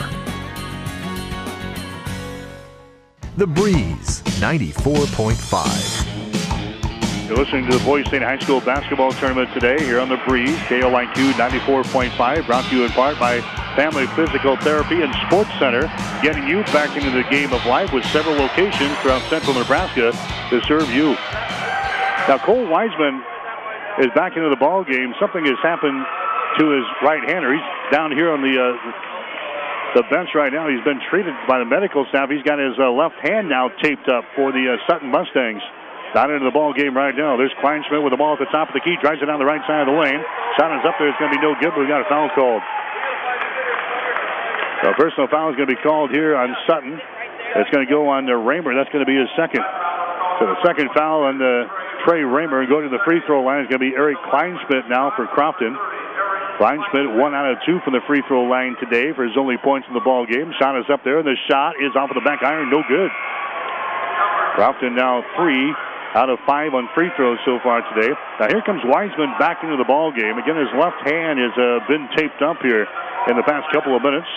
The Breeze, ninety-four point five. You're listening to the Boys State High School basketball tournament today here on The Breeze. K O I Q ninety-four point five, brought to you in part by Family Physical Therapy and Sports Center, getting you back into the game of life with several locations throughout central Nebraska to serve you. Now, Cole Wiseman is back into the ball game. Something has happened to his right-hander. He's down here on the uh, the bench right now. He's been treated by the medical staff. He's got his uh, left hand now taped up for the uh, Sutton Mustangs. Not into the ball game right now. There's Kleinschmidt with the ball at the top of the key. Drives it down the right side of the lane. Shot is up there. It's going to be no good, but we got a foul called. So a personal foul is going to be called here on Sutton. It's going to go on to Raymer. That's going to be his second. So the second foul on the Trey Raymer. Going to the free throw line is going to be Eric Kleinschmidt now for Crofton. Kleinschmidt one out of two from the free throw line today for his only points in the ball game. Shot is up there, and the shot is off of the back iron. No good. Crofton now three out of five on free throws so far today. Now here comes Wiseman back into the ball game. Again, his left hand has uh, been taped up here in the past couple of minutes.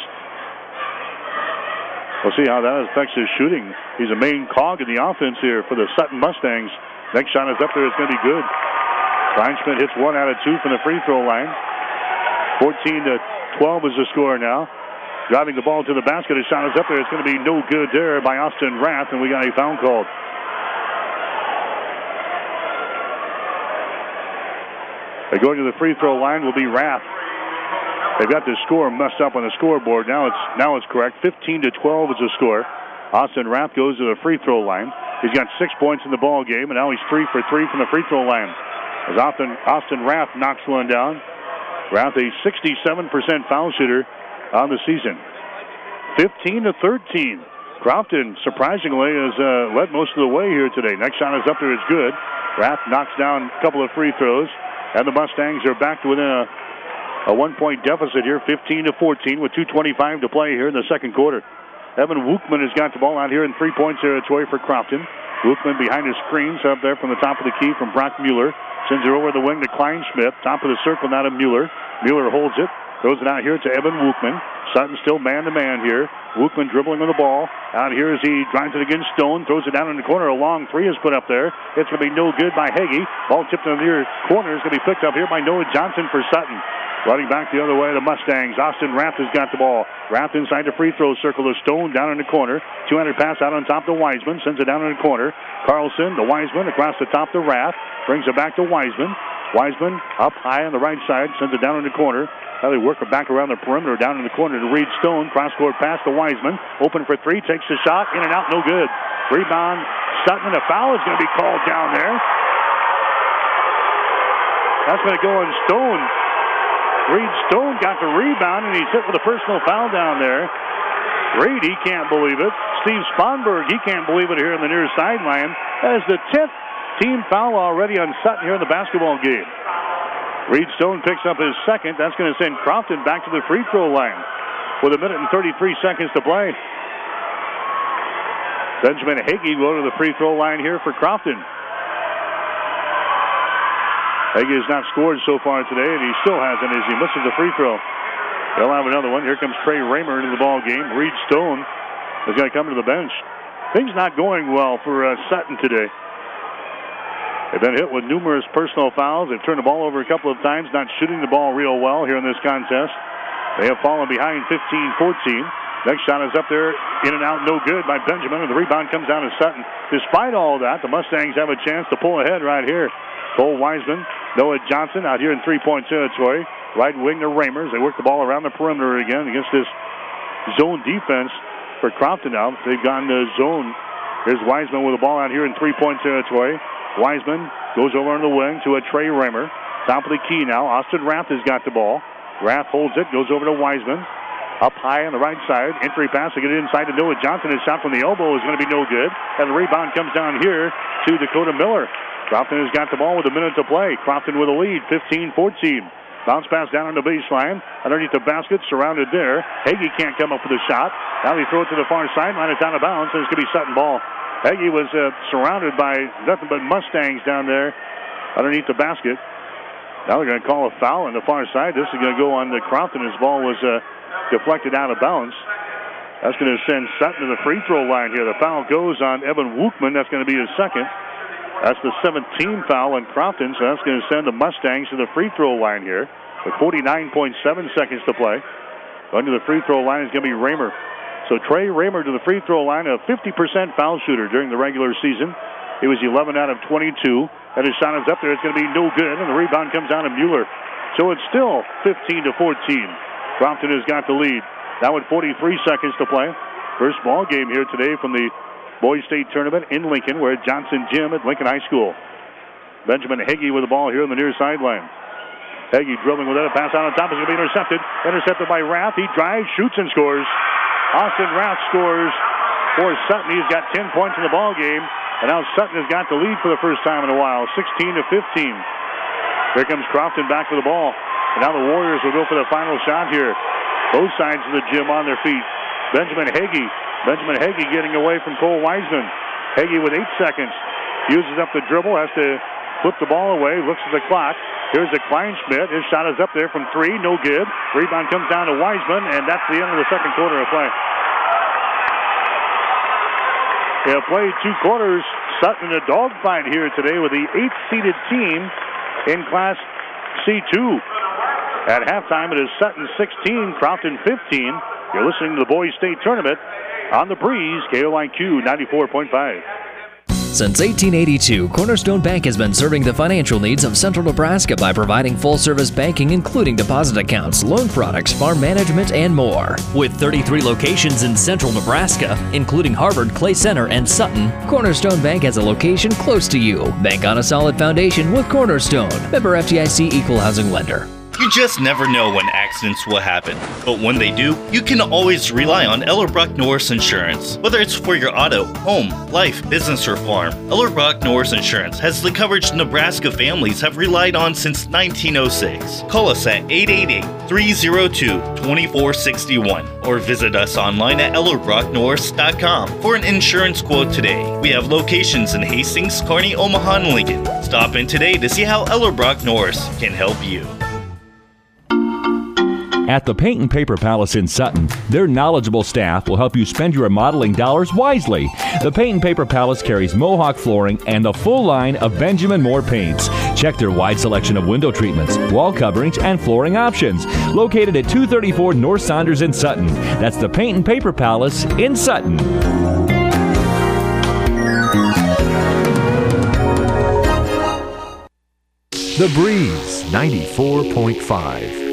We'll see how that affects his shooting. He's a main cog in the offense here for the Sutton Mustangs. Next shot is up there. It's going to be good. Kleinschmidt hits one out of two from the free throw line. fourteen to twelve is the score now. Driving the ball to the basket. His shot is up there. It's going to be no good there by Austin Rath, and we got a foul called. They go to the free throw line will be Rath. They've got the score messed up on the scoreboard. Now it's now it's correct. fifteen to twelve is the score. Austin Rath goes to the free throw line. He's got six points in the ball game, and now he's three for three from the free throw line. As Austin, Austin Rath knocks one down. Rath, a sixty-seven percent foul shooter on the season. fifteen to thirteen. Crofton, surprisingly, has uh, led most of the way here today. Next shot is up there. It's good. Rath knocks down a couple of free throws. And the Mustangs are back to within a, a one-point deficit here, fifteen to fourteen, with two twenty-five to play here in the second quarter. Evan Wookman has got the ball out here in three-point territory for Crofton. Wookman behind his screens up there from the top of the key from Brock Mueller. Sends it over the wing to Kleinschmidt. Top of the circle now to Mueller. Mueller holds it. Throws it out here to Evan Wookman. Sutton still man-to-man here. Wookman dribbling on the ball. Out here as he drives it against Stone. Throws it down in the corner. A long three is put up there. It's going to be no good by Hagee. Ball tipped in the near corner. Is going to be picked up here by Noah Johnson for Sutton. Running back the other way, the Mustangs. Austin Rath has got the ball. Rath inside the free throw circle. The Stone down in the corner. two hundred pass out on top to Wiseman. Sends it down in the corner. Carlson to Wiseman across the top to Rath. Brings it back to Wiseman. Wiseman up high on the right side. Sends it down in the corner. Now they work it back around the perimeter down in the corner to Reed Stone. Cross-court pass to Wiseman. Open for three. Takes the shot. In and out. No good. Rebound. Sutton. A foul is going to be called down there. That's going to go on Stone. Reed Stone got the rebound, and he's hit with a personal foul down there. Reed, he can't believe it. Steve Sponberg, he can't believe it here on the near sideline. That is the tenth team foul already on Sutton here in the basketball game. Reed Stone picks up his second. That's going to send Crofton back to the free throw line with a minute and thirty-three seconds to play. Benjamin Hagee will go to the free throw line here for Crofton. Hagee has not scored so far today, and he still hasn't as he misses the free throw. They'll have another one. Here comes Trey Raymer into the ball game. Reed Stone is going to come to the bench. Things not going well for uh, Sutton today. They've been hit with numerous personal fouls. They've turned the ball over a couple of times, not shooting the ball real well here in this contest. They have fallen behind fifteen fourteen. Next shot is up there, in and out, no good by Benjamin, and the rebound comes down to Sutton. Despite all that, the Mustangs have a chance to pull ahead right here. Cole Wiseman, Noah Johnson out here in three-point territory. Right wing to Ramers. They work the ball around the perimeter again against this zone defense for Crofton now. They've gone to zone. Here's Wiseman with the ball out here in three-point territory. Wiseman goes over on the wing to a Trey Raymer. Top of the key now. Austin Rath has got the ball. Rath holds it, goes over to Wiseman. Up high on the right side. Entry pass to get it inside to Noah Johnson. His shot from the elbow is going to be no good. And the rebound comes down here to Dakota Miller. Crofton has got the ball with a minute to play. Crofton with a lead, fifteen fourteen. Bounce pass down on the baseline. Underneath the basket, surrounded there. Hagee can't come up with a shot. Now they throw it to the far sideline. It's out of bounds, and it's going to be Sutton ball. Hagee was uh, surrounded by nothing but Mustangs down there underneath the basket. Now they're going to call a foul on the far side. This is going to go on to Crofton. His ball was uh, deflected out of bounds. That's going to send Sutton to the free throw line here. The foul goes on Evan Wookman. That's going to be his second. That's the seventeenth foul on Crofton, so that's going to send the Mustangs to the free throw line here with forty-nine point seven seconds to play. Going to the free throw line is going to be Raymer. So Trey Raymer to the free throw line, a fifty percent foul shooter during the regular season. He was eleven out of twenty-two. And his shot is up there. It's going to be no good, and the rebound comes down to Mueller. So it's still fifteen to fourteen. Crofton has got the lead. Now with forty-three seconds to play. First ball game here today from the Boys State Tournament in Lincoln. We're at Johnson Gym at Lincoln High School. Benjamin Hagee with the ball here on the near sideline. Hagee dribbling with it. A pass out on top is going to be intercepted. Intercepted by Rath. He drives, shoots, and scores. Austin Rath scores for Sutton. He's got ten points in the ball game. And now Sutton has got the lead for the first time in a while, sixteen to fifteen. Here comes Crofton back with the ball. And now the Warriors will go for the final shot here. Both sides of the gym on their feet. Benjamin Hagee. Benjamin Hagee getting away from Cole Wiseman. Hagee with eight seconds. uses up the dribble, has to flip the ball away, looks at the clock. Here's a Kleinschmidt. His shot is up there from three, no good. Rebound comes down to Wiseman, and that's the end of the second quarter of play. They have played two quarters. Sutton in a dogfight here today with the eighth-seeded team in Class C two. At halftime, it is Sutton sixteen, Crofton fifteen. You're listening to the Boys State Tournament on the Breeze, K O I Q ninety-four point five. Since eighteen eighty-two, Cornerstone Bank has been serving the financial needs of Central Nebraska by providing full-service banking, including deposit accounts, loan products, farm management, and more. With thirty-three locations in Central Nebraska, including Harvard, Clay Center, and Sutton, Cornerstone Bank has a location close to you. Bank on a solid foundation with Cornerstone. Member F D I C Equal Housing Lender. You just never know when accidents will happen, but when they do, you can always rely on Ellerbrock Norris Insurance. Whether it's for your auto, home, life, business, or farm, Ellerbrock Norris Insurance has the coverage Nebraska families have relied on since nineteen oh six. Call us at eight eight eight, three oh two, two four six one or visit us online at ellerbrock norris dot com for an insurance quote today. We have locations in Hastings, Kearney, Omaha, and Lincoln. Stop in today to see how Ellerbrock Norris can help you. At the Paint and Paper Palace in Sutton, their knowledgeable staff will help you spend your remodeling dollars wisely. The Paint and Paper Palace carries Mohawk flooring and the full line of Benjamin Moore paints. Check their wide selection of window treatments, wall coverings, and flooring options. Located at two thirty-four North Saunders in Sutton. That's the Paint and Paper Palace in Sutton. The Breeze, ninety-four point five.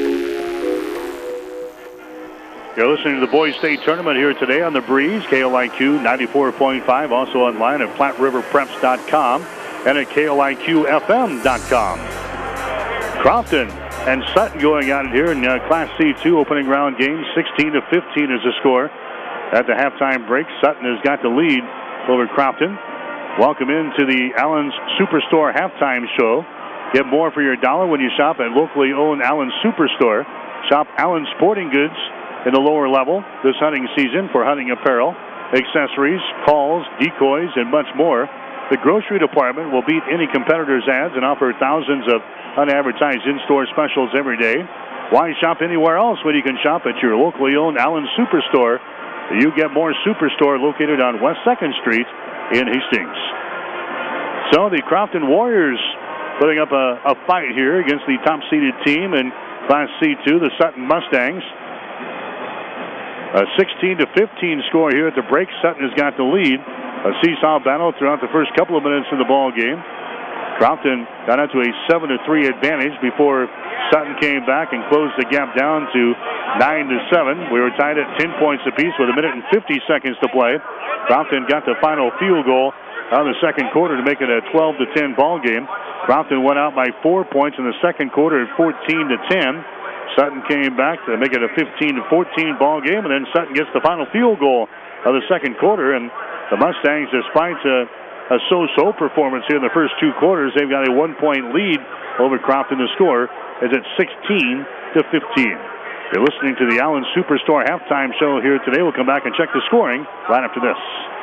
You're listening to the Boys State Tournament here today on the Breeze, K O I Q ninety-four point five, also online at platte river preps dot com and at K O I Q F M dot com. Crofton and Sutton going at it here in uh, Class C two opening round game. sixteen to fifteen is the score. At the halftime break, Sutton has got the lead over Crofton. Welcome into the Allen's Superstore halftime show. Get more for your dollar when you shop at locally owned Allen's Superstore. Shop Allen's Sporting Goods in the lower level this hunting season for hunting apparel, accessories, calls, decoys, and much more. The grocery department will beat any competitor's ads and offer thousands of unadvertised in-store specials every day. Why shop anywhere else when you can shop at your locally owned Allen Superstore? You Get More Superstore located on West second Street in Hastings. So the Crofton Warriors putting up a, a fight here against the top-seeded team in Class C two, the Sutton Mustangs. A sixteen to fifteen score here at the break. Sutton has got the lead. A seesaw battle throughout the first couple of minutes of the ball game. Crofton got out to a seven to three advantage before Sutton came back and closed the gap down to nine to seven. We were tied at ten points apiece with a minute and fifty seconds to play. Crofton got the final field goal out of the second quarter to make it a twelve to ten ball game. Crofton went out by four points in the second quarter at fourteen to ten. Sutton came back to make it a fifteen to fourteen ball game, and then Sutton gets the final field goal of the second quarter. And the Mustangs, despite a, a so-so performance here in the first two quarters, they've got a one-point lead over Crofton. The score is at sixteen to fifteen. You're listening to the Allen Superstore halftime show here today. We'll come back and check the scoring right after this.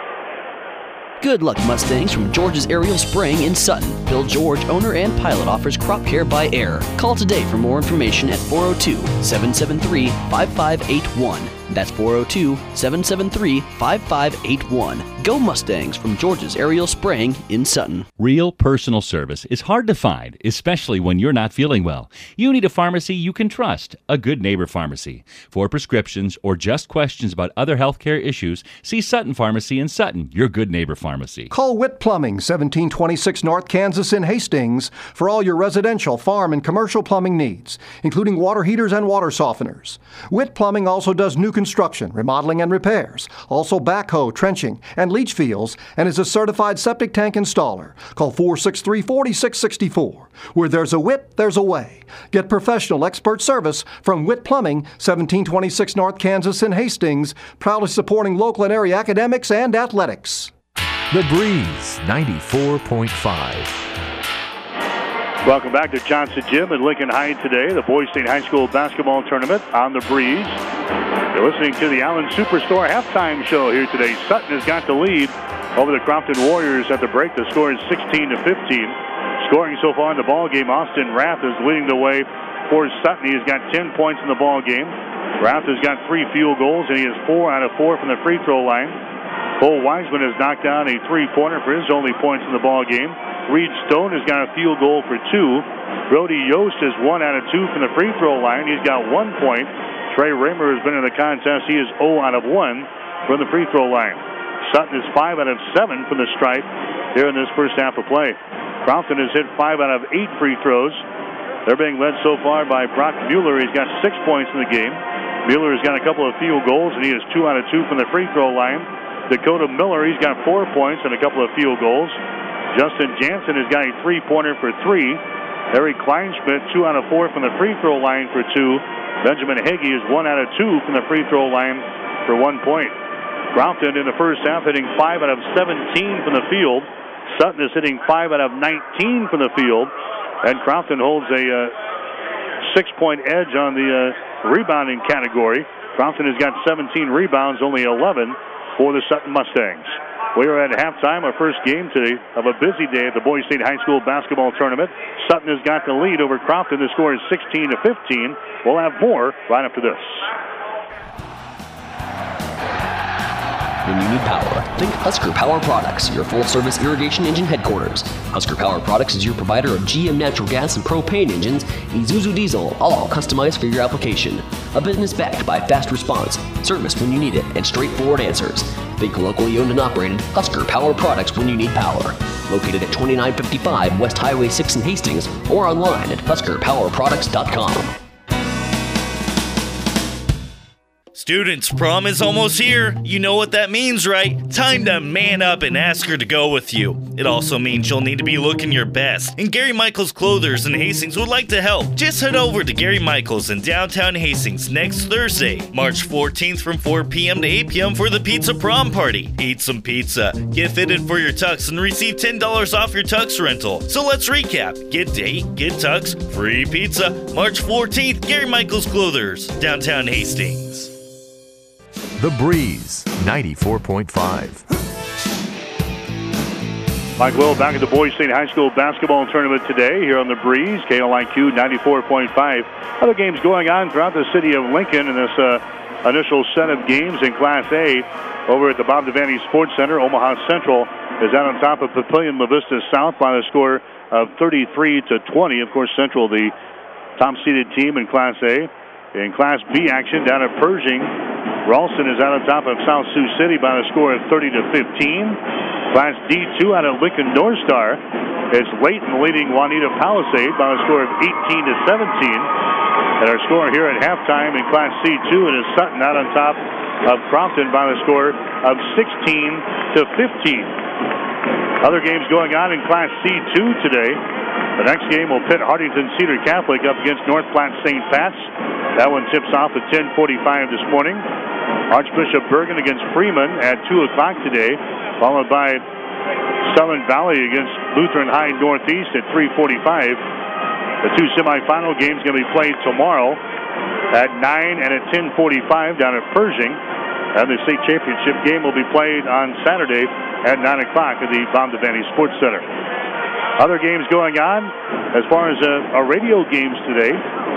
Good luck, Mustangs, from George's Aerial Spraying in Sutton. Bill George, owner and pilot, offers crop care by air. Call today for more information at four oh two, seven seven three, five five eight one. That's four oh two, seven seven three, five five eight one. Go Mustangs from George's Aerial Spraying in Sutton. Real personal service is hard to find, especially when you're not feeling well. You need a pharmacy you can trust, a Good Neighbor Pharmacy. For prescriptions or just questions about other healthcare issues, see Sutton Pharmacy in Sutton, your Good Neighbor Pharmacy. Call Witt Plumbing, seventeen twenty-six North Kansas in Hastings, for all your residential, farm, and commercial plumbing needs, including water heaters and water softeners. Witt Plumbing also does new construction, remodeling, and repairs, also backhoe, trenching, and leach fields, and is a certified septic tank installer. Call four six three, four six six four. Where there's a Witt, there's a way. Get professional expert service from Witt Plumbing, seventeen twenty-six North Kansas in Hastings, proudly supporting local and area academics and athletics. The Breeze, ninety-four point five. Welcome back to Johnson Gym at Lincoln Heights today, the Boys State High School basketball tournament on the Breeze. You're listening to the Allen Superstore halftime show here today. Sutton has got the lead, over the Crofton Warriors at the break. The score is sixteen to fifteen. Scoring so far in the ball game, Austin Rath is leading the way for Sutton. He's got ten points in the ball game. Rath has got three field goals, and he has four out of four from the free throw line. Cole Wiseman has knocked down a three-pointer for his only points in the ball game. Reed Stone has got a field goal for two. Brody Yost is one out of two from the free throw line. He's got one point. Trey Raymer has been in the contest. He is zero out of one from the free throw line. Sutton is five out of seven from the stripe here in this first half of play. Crofton has hit five out of eight free throws. They're being led so far by Brock Mueller. He's got six points in the game. Mueller has got a couple of field goals, and he is two out of two from the free throw line. Dakota Miller, he's got four points and a couple of field goals. Justin Jansen has got a three-pointer for three. Eric Kleinschmidt, two out of four from the free throw line for two. Benjamin Hagee is one out of two from the free throw line for one point. Crofton in the first half hitting five out of seventeen from the field. Sutton is hitting five out of nineteen from the field. And Crofton holds a uh, six-point edge on the uh, rebounding category. Crofton has got seventeen rebounds, only eleven for the Sutton Mustangs. We are at halftime, our first game today of a busy day at the Boys State High School basketball tournament. Sutton has got the lead over Crofton. The score is sixteen to fifteen. We'll have more right after this. When you need power, think Husker Power Products, your full-service irrigation engine headquarters. Husker Power Products is your provider of G M natural gas and propane engines, Isuzu diesel, all customized for your application. A business backed by fast response, service when you need it, and straightforward answers. Think locally owned and operated Husker Power Products when you need power. Located at twenty-nine fifty-five West Highway six in Hastings, or online at husker power products dot com. Students' prom is almost here. You know what that means, right? Time to man up and ask her to go with you. It also means you'll need to be looking your best. And Gary Michaels Clothers in Hastings would like to help. Just head over to Gary Michaels in downtown Hastings next Thursday, March fourteenth from four p.m. to eight p.m. for the pizza prom party. Eat some pizza, get fitted for your tux, and receive ten dollars off your tux rental. So let's recap. Get date, get tux, free pizza. March fourteenth, Gary Michaels Clothers, downtown Hastings. The Breeze, ninety-four point five. Mike Will back at the Boys State High School basketball tournament today here on The Breeze, K L I Q ninety-four point five. Other games going on throughout the city of Lincoln in this uh, initial set of games in Class A. Over at the Bob Devaney Sports Center, Omaha Central is out on top of Papillion La Vista South by a score of thirty-three to twenty. Of course, Central, the top-seeded team in Class A. In Class B action down at Pershing, Ralston is out on top of South Sioux City by a score of thirty to fifteen. Class D two out of Lincoln North Star. It's Layton leading Juanita Palisade by a score of eighteen to seventeen. And our score here at halftime in Class C two, it is Sutton out on top of Crofton by a score of sixteen to fifteen. Other games going on in Class C two today. The next game will pit Hartington Cedar Catholic up against North Platte Saint Pat's. That one tips off at ten forty-five this morning. Archbishop Bergen against Freeman at two o'clock today, followed by Southern Valley against Lutheran High Northeast at three forty-five. The two semifinal games going to be played tomorrow at nine and at ten forty-five down at Pershing. And the state championship game will be played on Saturday at nine o'clock at the Bob Devaney Sports Center. Other games going on as far as uh, our radio games today.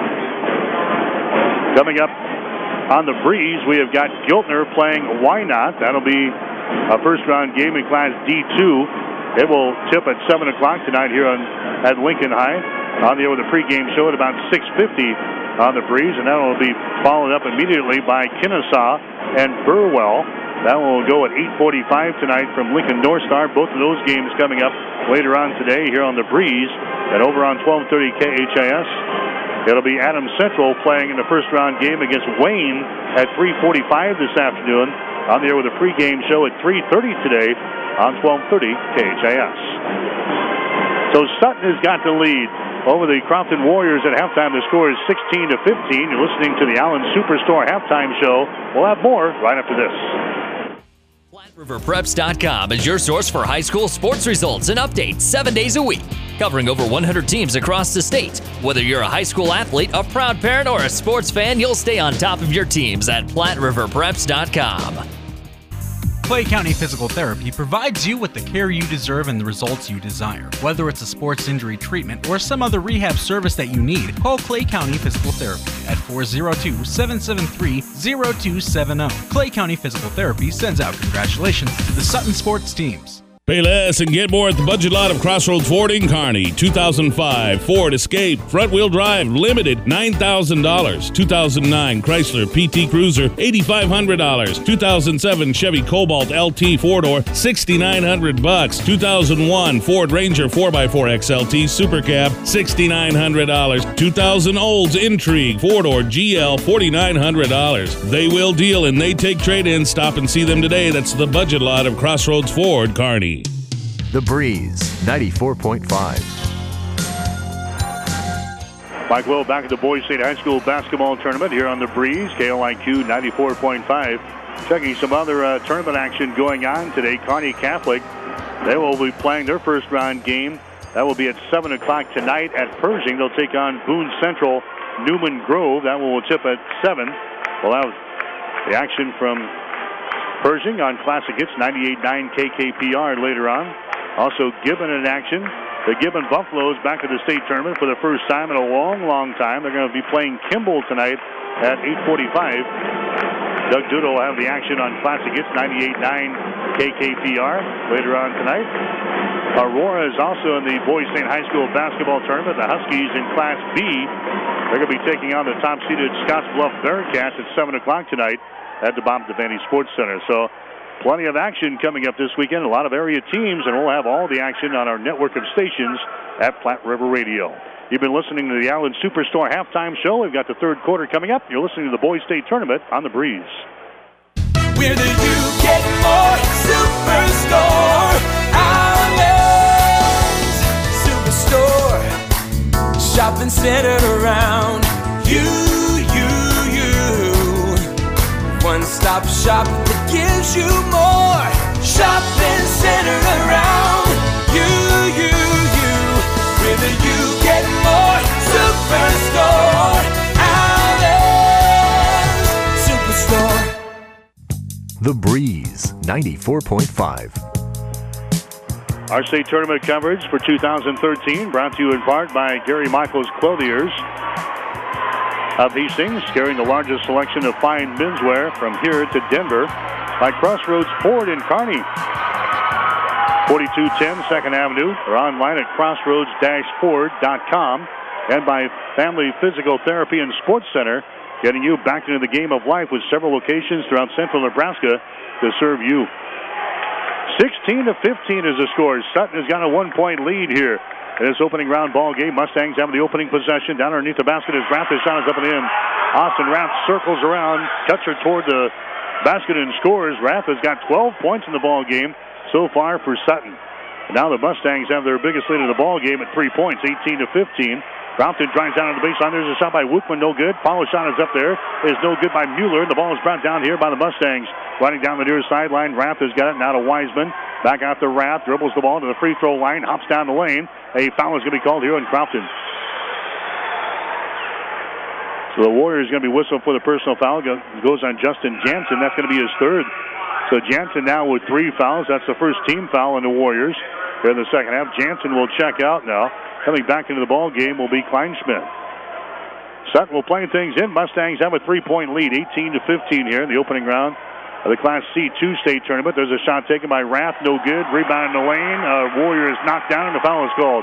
Coming up on The Breeze, we have got Giltner playing Why Not. That'll be a first-round game in Class D two. It will tip at seven o'clock tonight here on at Lincoln High. On the air with a pregame show at about six fifty on The Breeze, and that will be followed up immediately by Kennesaw and Burwell. That will go at eight forty-five tonight from Lincoln North Star. Both of those games coming up later on today here on The Breeze and over on twelve thirty K H I S. It'll be Adams Central playing in the first-round game against Wayne at three forty-five this afternoon. On the air with a pregame show at three thirty today on twelve thirty K H I S. So Sutton has got the lead over the Crofton Warriors at halftime. The score is sixteen to fifteen. You're listening to the Allen Superstore halftime show. We'll have more right after this. Platte River Preps dot com is your source for high school sports results and updates seven days a week, covering over one hundred teams across the state. Whether you're a high school athlete, a proud parent, or a sports fan, you'll stay on top of your teams at Platte River Preps dot com. Clay County Physical Therapy provides you with the care you deserve and the results you desire. Whether it's a sports injury treatment or some other rehab service that you need, call Clay County Physical Therapy at four oh two, seven seven three, oh two seven oh. Clay County Physical Therapy sends out congratulations to the Sutton sports teams. Pay less and get more at the budget lot of Crossroads Ford in Kearney. two thousand five Ford Escape, front-wheel drive, limited, nine thousand dollars. two thousand nine Chrysler P T Cruiser, eight thousand five hundred dollars. two thousand seven Chevy Cobalt L T four-door, six thousand nine hundred bucks. two thousand one Ford Ranger four by four X L T Super Cab, six thousand nine hundred dollars. two thousand Olds Intrigue four-door G L, four thousand nine hundred dollars. They will deal and they take trade-ins. Stop and see them today. That's the budget lot of Crossroads Ford, Kearney. The Breeze, ninety-four point five. Mike Will back at the Boys State High School basketball tournament here on The Breeze, K L I Q ninety-four point five. Checking some other uh, tournament action going on today. Kearney Catholic, they will be playing their first round game. That will be at seven o'clock tonight at Pershing. They'll take on Boone Central Newman Grove. That one will tip at seven. We'll have the action from Pershing on Classic Hits ninety-eight point nine K K P R later on. Also Gibbon in action. The Gibbon Buffaloes back at the state tournament for the first time in a long, long time. They're going to be playing Kimball tonight at eight forty-five. Doug Duda will have the action on Classic Hits ninety-eight point nine K K P R later on tonight. Aurora is also in the Boys State High School basketball tournament. The Huskies in Class B. They're going to be taking on the top-seeded Scottsbluff Bearcats at seven o'clock tonight at the Bob Devaney Sports Center. So plenty of action coming up this weekend. A lot of area teams, and we'll have all the action on our network of stations at Platte River Radio. You've been listening to the Allen Superstore halftime show. We've got the third quarter coming up. You're listening to the Boys State Tournament on The Breeze. Where do you get more? Superstore. Allen's Superstore. Shopping centered around you, you, you. One-stop shop that gives you more. Shopping centered around you, you, you. Whether you get more. Superstore. Allen's Superstore. The Breeze, ninety-four point five. Our state tournament coverage for two thousand thirteen brought to you in part by Gary Michaels Clothiers of Hastings, carrying the largest selection of fine menswear from here to Denver, by Crossroads Ford in Kearney, forty-two ten second Avenue, or online at crossroads dash ford dot com, and by Family Physical Therapy and Sports Center, getting you back into the game of life with several locations throughout central Nebraska to serve you. sixteen to fifteen is the score. Sutton has got a one-point lead here in this opening round ball game. Mustangs have the opening possession. Down underneath the basket is Rath. His shot is up and in. Austin Rath circles around, cuts her toward the basket and scores. Rath has got twelve points in the ball game so far for Sutton. And now the Mustangs have their biggest lead in the ball game at three points, eighteen to fifteen. Crompton drives down on the baseline. There's a shot by Wookman, no good. Follow shot is up there. Is no good by Mueller. The ball is brought down here by the Mustangs. Running down the near sideline. Rath has got it now to Wiseman. Back out to Rath. Dribbles the ball to the free throw line. Hops down the lane. A foul is going to be called here on Crompton. So the Warriors going to be whistling for the personal foul. Goes on Justin Jansen. That's going to be his third. So Jansen now with three fouls. That's the first team foul on the Warriors here in the second half. Jansen will check out now. Coming back into the ball game will be Kleinschmidt. Sutton will play things in. Mustangs have a three-point lead, eighteen to fifteen here in the opening round of the Class C two state tournament. There's a shot taken by Rath, no good. Rebound in the lane. Uh, Warrior is knocked down, and the foul is called.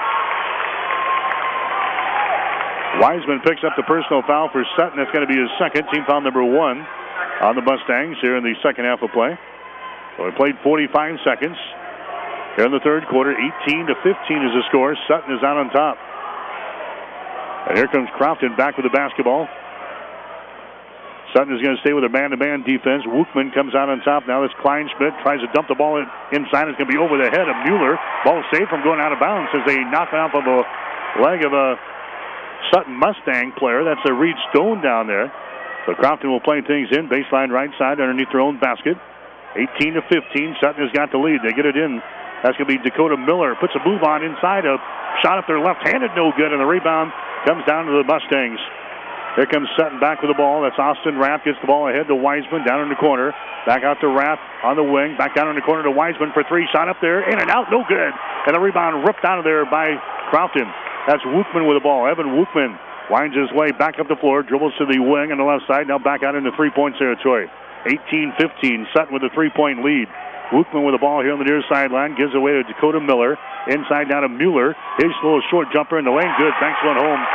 Wiseman picks up the personal foul for Sutton. That's going to be his second, team foul number one on the Mustangs here in the second half of play. So we played forty-five seconds. Here in the third quarter, eighteen to fifteen is the score. Sutton is out on top. And here comes Crofton back with the basketball. Sutton is going to stay with a man-to-man defense. Wookman comes out on top. Now it's Kleinschmidt. Tries to dump the ball inside. It's going to be over the head of Mueller. Ball saved from going out of bounds as they knock it off of a leg of a Sutton Mustang player. That's a Reed Stone down there. So Crofton will play things in. Baseline right side underneath their own basket. eighteen to fifteen. Sutton has got the lead. They get it in. That's going to be Dakota Miller. Puts a move on inside. A shot up there left-handed, no good. And the rebound comes down to the Mustangs. Here comes Sutton back with the ball. That's Austin Rath. Gets the ball ahead to Wiseman down in the corner. Back out to Rath on the wing. Back down in the corner to Wiseman for three. Shot up there. In and out. No good. And the rebound ripped out of there by Crofton. That's Wookman with the ball. Evan Wookman winds his way back up the floor. Dribbles to the wing on the left side. Now back out into three-point territory. eighteen fifteen. Sutton with a three-point lead. Wookman with the ball here on the near sideline. Gives away to Dakota Miller. Inside down to Mueller. His little short jumper in the lane. Good. Banks one home.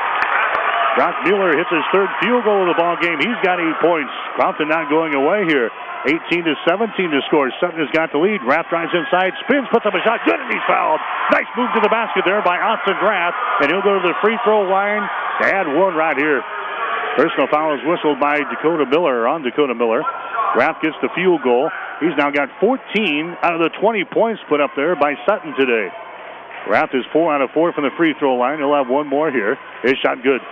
Brock Mueller hits his third field goal of the ball game. He's got eight points. Crofton not going away here. eighteen to seventeen to score. Sutton has got the lead. Rath drives inside, spins, puts up a shot. Good, and he's fouled. Nice move to the basket there by Austin Rath, and he'll go to the free throw line to add one right here. Personal foul is whistled by Dakota Miller on Dakota Miller. Rath gets the field goal. He's now got fourteen out of the twenty points put up there by Sutton today. Rath is four out of four from the free throw line. He'll have one more here. His shot good.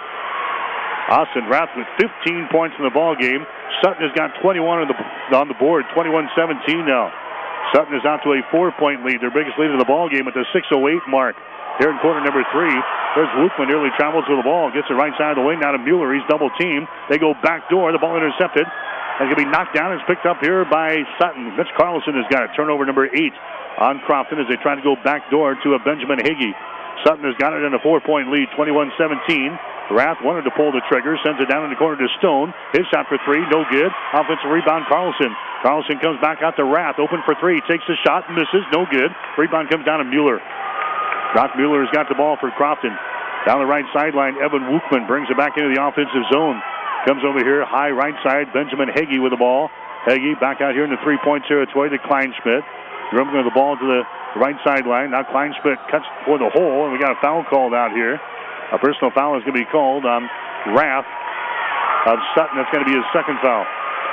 Austin Rath with fifteen points in the ball game. Sutton has got twenty-one on the on the board, twenty-one seventeen now. Sutton is out to a four-point lead, their biggest lead of the ball game at the six oh eight mark. Here in quarter number three, there's Wookman nearly travels to the ball, gets the right side of the wing now to Mueller. He's double teamed. They go back door. The ball intercepted. It's going to be knocked down. It's picked up here by Sutton. Mitch Carlson has got it. Turnover number eight on Crofton as they try to go back door to a Benjamin Higgy. Sutton has got it in a four-point lead, twenty-one seventeen. Rath wanted to pull the trigger, sends it down in the corner to Stone. His shot for three, no good. Offensive rebound, Carlson. Carlson comes back out to Rath, open for three, takes a shot, misses, no good. Rebound comes down to Mueller. Brock Mueller has got the ball for Crofton. Down the right sideline, Evan Wookman brings it back into the offensive zone. Comes over here, high right side, Benjamin Heggie with the ball. Heggie back out here in the three-point territory to Kleinschmidt. Dribbling the ball to the right sideline. Now Kleinschmidt cuts for the hole, and we got a foul called out here. A personal foul is going to be called on Rath of Sutton. That's going to be his second foul.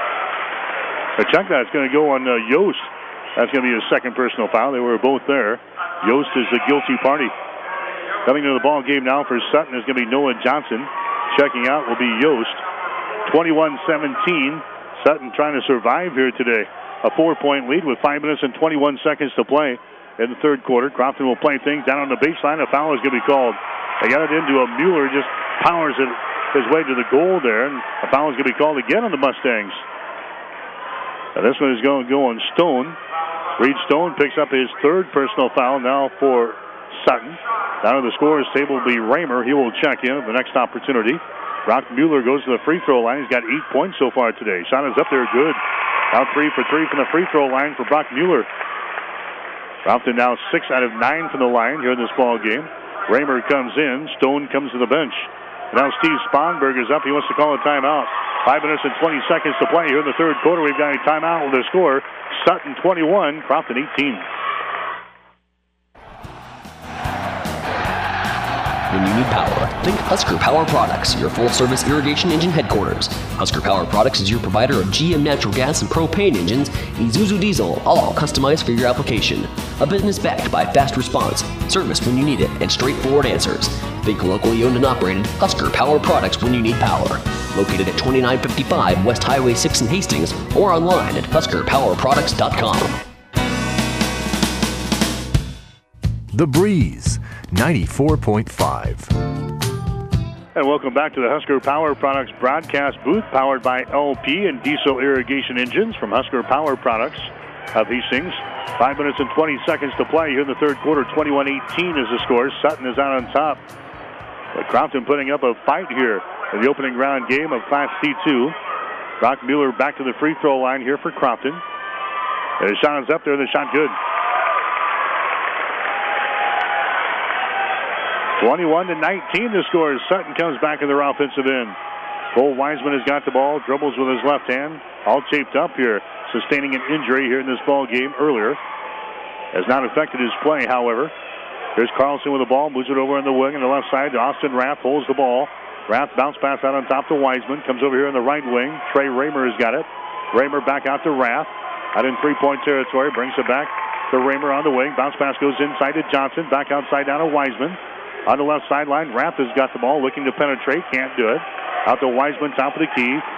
A check that's going to go on uh, Yost. That's going to be his second personal foul. They were both there. Yost is the guilty party. Coming to the ball game now for Sutton is going to be Noah Johnson. Checking out will be Yost. twenty-one seventeen. Sutton trying to survive here today. A four-point lead with five minutes and twenty-one seconds to play in the third quarter. Crofton will play things down on the baseline. A foul is going to be called. They got it into a Mueller, just powers it his way to the goal there, and a foul is going to be called again on the Mustangs. Now this one is going to go on Stone. Reed Stone picks up his third personal foul now for Sutton. Down on the scorer's table will be Raymer. He will check in at the next opportunity. Brock Mueller goes to the free throw line. He's got eight points so far today. Shot is up there good. Out three for three from the free throw line for Brock Mueller. Crofton now six out of nine from the line here in this ball game. Raymer comes in. Stone comes to the bench. Now Steve Sponberg is up. He wants to call a timeout. Five minutes and twenty seconds to play here in the third quarter. We've got a timeout with the score. Sutton twenty-one, Crofton eighteen. When you need power, think Husker Power Products, your full-service irrigation engine headquarters. Husker Power Products is your provider of G M natural gas and propane engines, Isuzu diesel, all customized for your application. A business backed by fast response, service when you need it, and straightforward answers. Think locally owned and operated Husker Power Products when you need power. Located at twenty-nine fifty-five West Highway six in Hastings or online at husker power products dot com. The Breeze, ninety-four point five. And welcome back to the Husker Power Products broadcast booth, powered by L P and diesel irrigation engines from Husker Power Products of Hastings. Five minutes and twenty seconds to play here in the third quarter. twenty-one eighteen is the score. Sutton is out on top. But Crofton putting up a fight here in the opening round game of Class C two. Brock Mueller back to the free throw line here for Crofton. And the shot is up there. The shot good. twenty-one to nineteen the score as Sutton comes back in their offensive end. Cole Wiseman has got the ball, dribbles with his left hand, all taped up here, sustaining an injury here in this ball game earlier. Has not affected his play, however. Here's Carlson with the ball, moves it over on the wing on the left side to Austin Rath, holds the ball. Rath bounce pass out on top to Wiseman, comes over here on the right wing. Trey Raymer has got it. Raymer back out to Rath, out in three-point territory, brings it back to Raymer on the wing. Bounce pass goes inside to Johnson, back outside down to Wiseman. On the left sideline, Rath has got the ball, looking to penetrate, can't do it. Out to Wiseman, top of the key.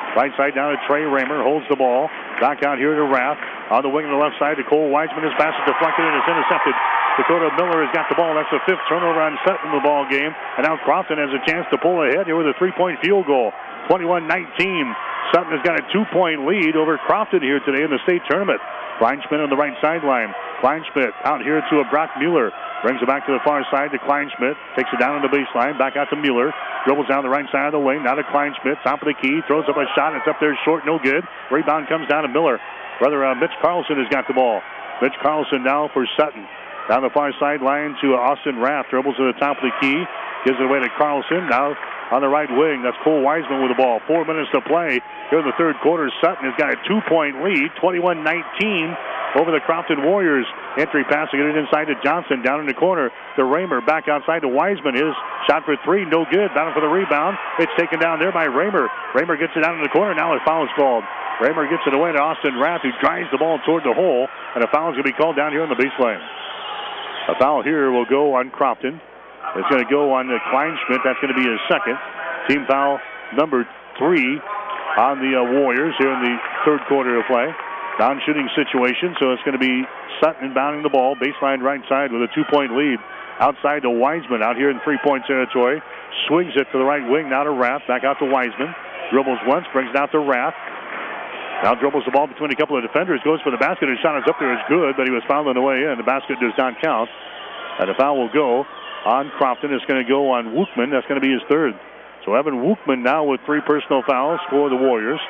Right side down to Trey Raymer. Holds the ball. Back out here to Rath. On the wing on the left side to Cole Wiseman. His pass is deflected and is intercepted. Dakota Miller has got the ball. That's the fifth turnover on Sutton in the ball game. And now Crofton has a chance to pull ahead here with a three-point field goal. twenty-one nineteen. Sutton has got a two-point lead over Crofton here today in the state tournament. Kleinschmidt on the right sideline. Kleinschmidt out here to a Brock Mueller. Brings it back to the far side to Kleinschmidt. Takes it down on the baseline. Back out to Mueller. Dribbles down the right side of the lane. Now to Kleinschmidt. Top of the key. Throws up a shot. It's up there short. No good. Rebound comes down to Miller. Brother uh, Mitch Carlson has got the ball. Mitch Carlson now for Sutton. Down the far sideline to Austin Rath. Dribbles to the top of the key. Gives it away to Carlson. Now on the right wing, that's Cole Wiseman with the ball. Four minutes to play here in the third quarter. Sutton has got a two-point lead, twenty-one nineteen over the Crofton Warriors. Entry pass to get it inside to Johnson. Down in the corner to Raymer. Back outside to Wiseman. His shot for three, no good. Battle for the rebound. It's taken down there by Raymer. Raymer gets it down in the corner. Now a foul is called. Raymer gets it away to Austin Rath, who drives the ball toward the hole, and a foul is going to be called down here on the baseline. A foul here will go on Crofton. It's going to go on the Kleinschmidt. That's going to be his second. Team foul number three on the uh, Warriors here in the third quarter of play. Non-shooting situation, so it's going to be Sutton inbounding the ball. Baseline right side with a two-point lead. Outside to Wiseman out here in three-point territory. Swings it to the right wing, now to Rath. Back out to Wiseman. Dribbles once, brings it out to Rath. Now dribbles the ball between a couple of defenders. Goes for the basket. His shot is up there. It's good, but he was fouled on the way in. The basket does not count. And the foul will go on Crofton. It's going to go on Wookman. That's going to be his third. So Evan Wookman now with three personal fouls for the Warriors.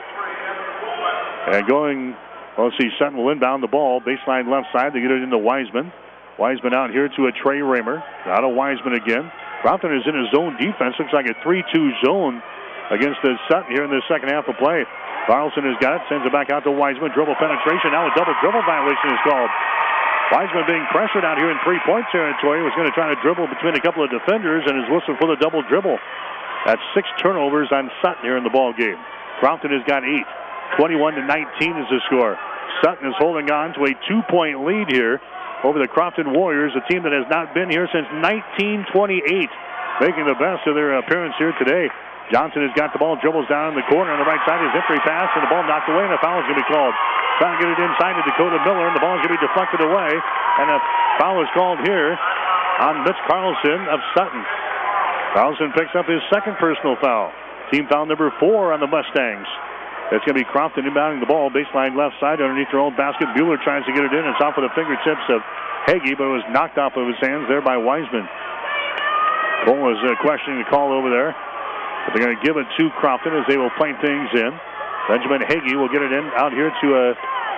And going, well, let's see, Sutton will inbound the ball. Baseline left side. They get it into Wiseman. Wiseman out here to a Trey Raymer. Out of Wiseman again. Crofton is in his zone defense. Looks like a three two zone against the Sutton here in the second half of play. Carlson has got it. Sends it back out to Wiseman. Dribble penetration. Now a double dribble violation is called. Wiseman being pressured out here in three-point territory. Was going to try to dribble between a couple of defenders and is whistled for the double dribble. That's six turnovers on Sutton here in the ball game. Crofton has got eight. twenty-one to nineteen is the score. Sutton is holding on to a two-point lead here over the Crofton Warriors, a team that has not been here since nineteen twenty-eight, making the best of their appearance here today. Johnson has got the ball, dribbles down in the corner on the right side. His entry pass, and the ball knocked away, and a foul is going to be called. Trying to get it inside to Dakota Miller, and the ball is going to be deflected away, and a foul is called here on Mitch Carlson of Sutton. Carlson picks up his second personal foul. Team foul number four on the Mustangs. It's going to be Crofton inbounding the ball, baseline left side underneath their own basket. Bueller tries to get it in. It's off of the fingertips of Hagee, but it was knocked off of his hands there by Wiseman. Cole is uh, questioning the call over there. But they're going to give it to Crofton as they will play things in. Benjamin Hagee will get it in out here to uh,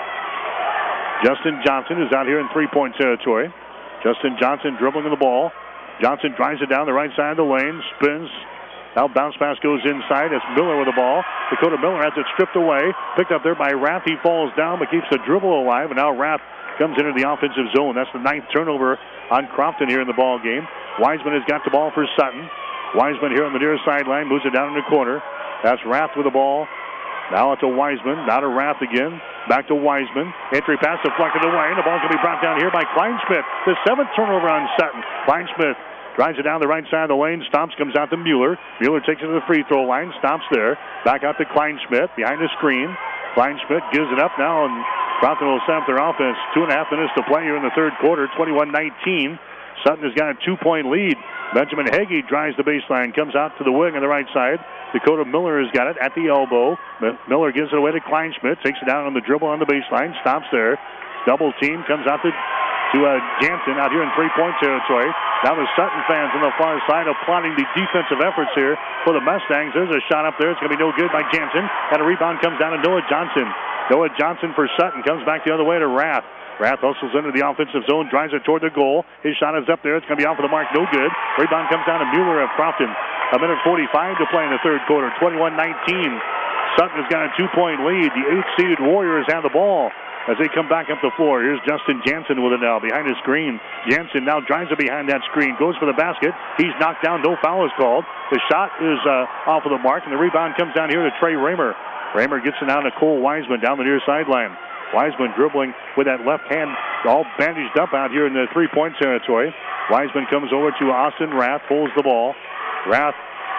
Justin Johnson, who's out here in three-point territory. Justin Johnson dribbling the ball. Johnson drives it down the right side of the lane, spins. Now bounce pass goes inside. It's Miller with the ball. Dakota Miller has it stripped away. Picked up there by Rath. He falls down but keeps the dribble alive. And now Rath comes into the offensive zone. That's the ninth turnover on Crofton here in the ball game. Wiseman has got the ball for Sutton. Wiseman here on the near sideline. Moves it down in the corner. That's Rath with the ball. Now it's a Wiseman. Now to Rath again. Back to Wiseman. Entry pass deflected away. And the ball's going to be brought down here by Kleinschmidt. The seventh turnover on Sutton. Kleinschmidt drives it down the right side of the lane. Stomps, comes out to Mueller. Mueller takes it to the free throw line. Stomps there. Back out to Kleinschmidt behind the screen. Kleinschmidt gives it up now, and Crofton will set up their offense. Two and a half minutes to play here in the third quarter. twenty-one nineteen. Sutton has got a two-point lead. Benjamin Hagee drives the baseline, comes out to the wing on the right side. Dakota Miller has got it at the elbow. Miller gives it away to Kleinschmidt. Takes it down on the dribble on the baseline. Stops there. Double team. Comes out to, to uh, Jansen out here in three-point territory. Now the Sutton fans on the far side applauding the defensive efforts here for the Mustangs. There's a shot up there. It's going to be no good by Jansen. And a rebound comes down to Noah Johnson. Noah Johnson for Sutton comes back the other way to Rath. Rath hustles into the offensive zone, drives it toward the goal. His shot is up there. It's going to be off of the mark. No good. Rebound comes down to Mueller of Crofton. A minute forty-five to play in the third quarter. twenty-one nineteen. Sutton has got a two-point lead. The eighth-seeded Warriors have the ball as they come back up the floor. Here's Justin Jansen with it now behind the screen. Jansen now drives it behind that screen. Goes for the basket. He's knocked down. No foul is called. The shot is uh, off of the mark, and the rebound comes down here to Trey Raymer. Raymer gets it down to Cole Wiseman down the near sideline. Wiseman dribbling with that left hand all bandaged up out here in the three-point territory. Wiseman comes over to Austin Rath, pulls the ball. Rath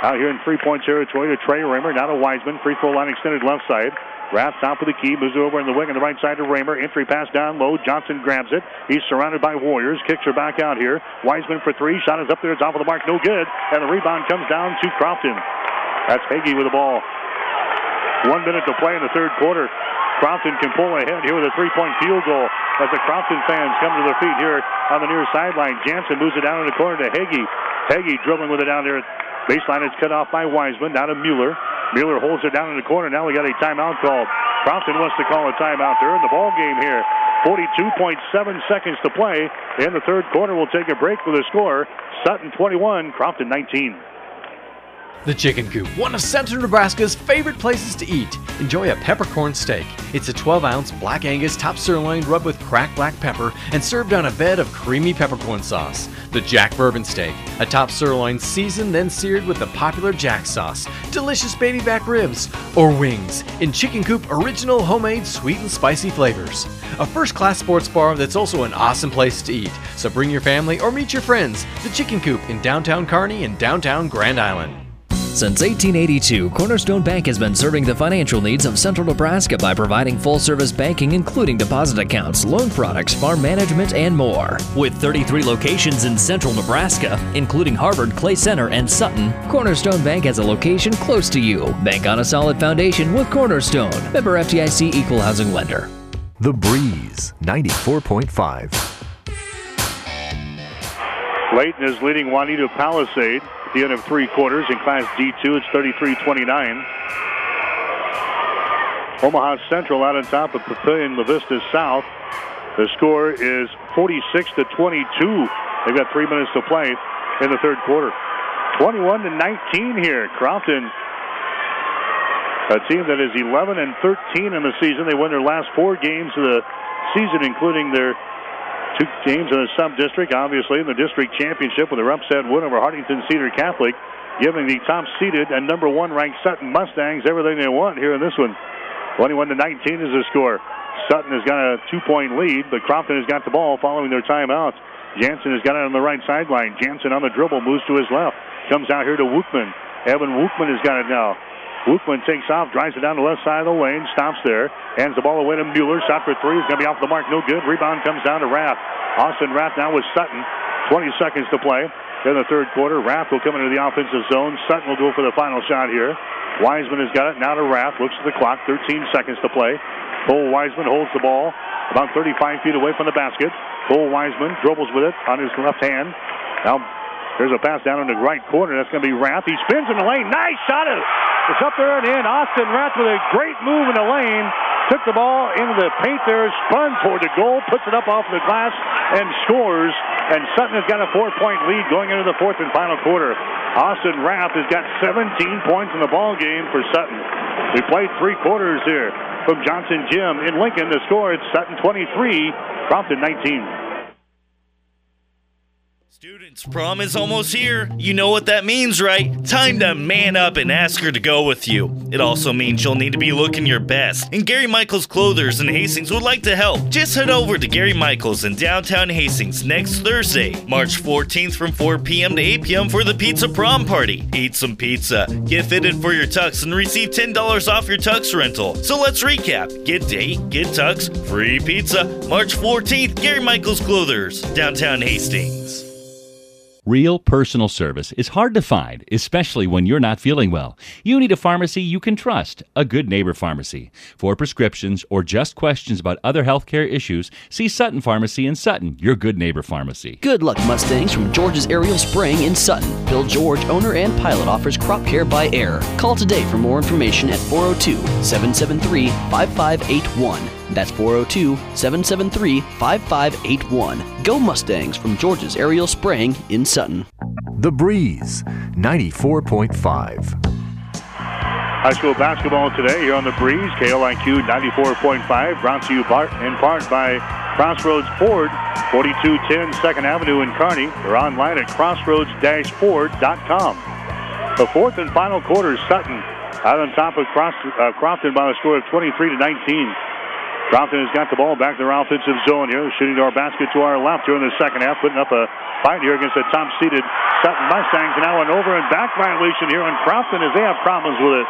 Out here in three-point territory to Trey Raymer. Now to Wiseman. Free throw line extended left side. Rath top of the key. Moves it over in the wing on the right side to Raymer. Entry pass down low. Johnson grabs it. He's surrounded by Warriors. Kicks her back out here. Wiseman for three. Shot is up there. It's off of the mark. No good. And the rebound comes down to Crofton. That's Hagee with the ball. One minute to play in the third quarter. Crofton can pull ahead here with a three-point field goal as the Crofton fans come to their feet here on the near sideline. Jansen moves it down in the corner to Hagee. Hagee dribbling with it down there. Baseline is cut off by Wiseman. Now to Mueller. Mueller holds it down in the corner. Now we got a timeout called. Crofton wants to call a timeout there in the ball game here. forty-two point seven seconds to play in the third quarter. We'll take a break with a score. Sutton twenty-one, Crofton nineteen. The Chicken Coop, one of Central Nebraska's favorite places to eat. Enjoy a peppercorn steak. It's a twelve ounce Black Angus top sirloin rubbed with cracked black pepper and served on a bed of creamy peppercorn sauce. The Jack Bourbon Steak, a top sirloin seasoned then seared with the popular Jack sauce. Delicious baby back ribs or wings in Chicken Coop original homemade sweet and spicy flavors. A first-class sports bar that's also an awesome place to eat. So bring your family or meet your friends. The Chicken Coop in downtown Kearney and downtown Grand Island. Since eighteen eighty-two, Cornerstone Bank has been serving the financial needs of Central Nebraska by providing full-service banking, including deposit accounts, loan products, farm management, and more. With thirty-three locations in Central Nebraska, including Harvard, Clay Center, and Sutton, Cornerstone Bank has a location close to you. Bank on a solid foundation with Cornerstone. Member F D I C Equal Housing Lender. The Breeze, ninety-four point five. Layton is leading Juanita Palisade at the end of three quarters. In Class D two, it's thirty-three twenty-nine. Omaha Central out on top of Papillion La Vista South. The score is forty-six to twenty-two. They've got three minutes to play in the third quarter. twenty-one to nineteen here. Crofton, a team that is eleven and thirteen in the season. They won their last four games of the season, including their two games in the sub-district, obviously in the district championship with their upset win over Hartington Cedar Catholic, giving the top-seeded and number one ranked Sutton Mustangs everything they want here in this one. twenty-one to nineteen is the score. Sutton has got a two-point lead, but Crofton has got the ball following their timeouts. Jansen has got it on the right sideline. Jansen on the dribble, moves to his left. Comes out here to Wookman. Evan Wookman has got it now. Wookman takes off, drives it down the left side of the lane, stops there, hands the ball away to Mueller. Shot for three is going to be off the mark, no good. Rebound comes down to Rath. Austin Rath now with Sutton. twenty seconds to play in the third quarter. Rath will come into the offensive zone. Sutton will go for the final shot here. Wiseman has got it now to Rath. Looks at the clock, thirteen seconds to play. Cole Wiseman holds the ball about thirty-five feet away from the basket. Cole Wiseman dribbles with it on his left hand. Now there's a pass down in the right corner. That's going to be Rath. He spins in the lane. Nice shot. It's up there and in. Austin Rath with a great move in the lane. Took the ball into the paint there, spun toward the goal, puts it up off the glass, and scores. And Sutton has got a four-point lead going into the fourth and final quarter. Austin Rath has got seventeen points in the ball game for Sutton. We played three quarters here from Johnson Gym in Lincoln. The score is Sutton twenty-three, Crofton nineteen. Students' prom is almost here. You know what that means, right? Time to man up and ask her to go with you. It also means you'll need to be looking your best. And Gary Michaels Clothers in Hastings would like to help. Just head over to Gary Michaels in downtown Hastings next Thursday, March fourteenth from four p.m. to eight p.m. for the pizza prom party. Eat some pizza, get fitted for your tux, and receive ten dollars off your tux rental. So let's recap. Get date, get tux, free pizza. March fourteenth, Gary Michaels Clothers, downtown Hastings. Real personal service is hard to find, especially when you're not feeling well. You need a pharmacy you can trust, a Good Neighbor Pharmacy. For prescriptions or just questions about other healthcare issues, see Sutton Pharmacy in Sutton, your Good Neighbor Pharmacy. Good luck, Mustangs, from George's Aerial Spraying in Sutton. Bill George, owner and pilot, offers crop care by air. Call today for more information at four oh two, seven seven three, five five eight one. That's four oh two, seven seven three, five five eight one. Go Mustangs from George's Aerial Spraying in Sutton. The Breeze, ninety-four point five. High school basketball today here on The Breeze. K L I Q ninety-four point five, brought to you in part by Crossroads Ford, forty-two ten second Avenue in Kearney. They're online at crossroads dash ford dot com. The fourth and final quarter, Sutton out on top of Cross, uh, Crofton by a score of twenty-three to nineteen. Crofton has got the ball back in their offensive zone here. Shooting to our basket to our left here in the second half. Putting up a fight here against the top-seeded Sutton Mustangs. And now an over and back violation here on Crofton as they have problems with it.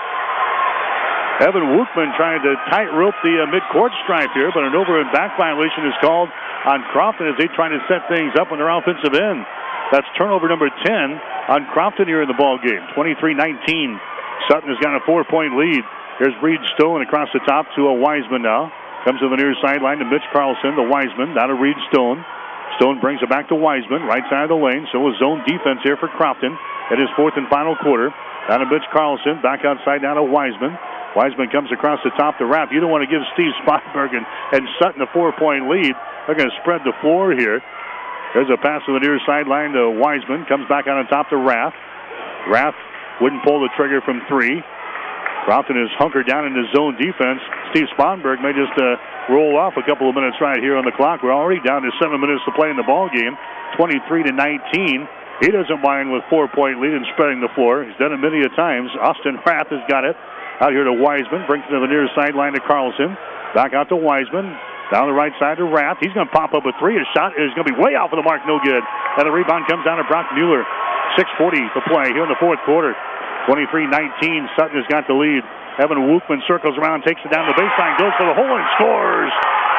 Evan Wookman trying to tightrope the uh, mid-court stripe here, but an over and back violation is called on Crofton as they try to set things up on their offensive end. That's turnover number ten on Crofton here in the ball game. twenty-three nineteen. Sutton has got a four-point lead. Here's Reed Stone across the top to a Wiseman now. Comes to the near sideline to Mitch Carlson, the Wiseman, down to Reed Stone. Stone brings it back to Wiseman, right side of the lane. So a zone defense here for Crofton at his fourth and final quarter. Down to Mitch Carlson, back outside down to Wiseman. Wiseman comes across the top to Rapp. You don't want to give Steve Sponberg and, and Sutton a four-point lead. They're going to spread the floor here. There's a pass to the near sideline to Wiseman. Comes back out on top to Rapp. Rapp wouldn't pull the trigger from three. Crofton is hunkered down in his zone defense. Steve Sponberg may just uh, roll off a couple of minutes right here on the clock. We're already down to seven minutes to play in the ball game, twenty-three to nineteen. He doesn't mind with four-point lead and spreading the floor. He's done it many a times. Austin Rapp has got it out here to Wiseman. Brings it to the near sideline to Carlson. Back out to Wiseman. Down the right side to Rapp. He's going to pop up a three. His shot is going to be way off of the mark. No good. And the rebound comes down to Brock Mueller. six forty to play here in the fourth quarter. twenty-three nineteen. Sutton has got the lead. Evan Wookman circles around, takes it down the baseline, goes for the hole and scores.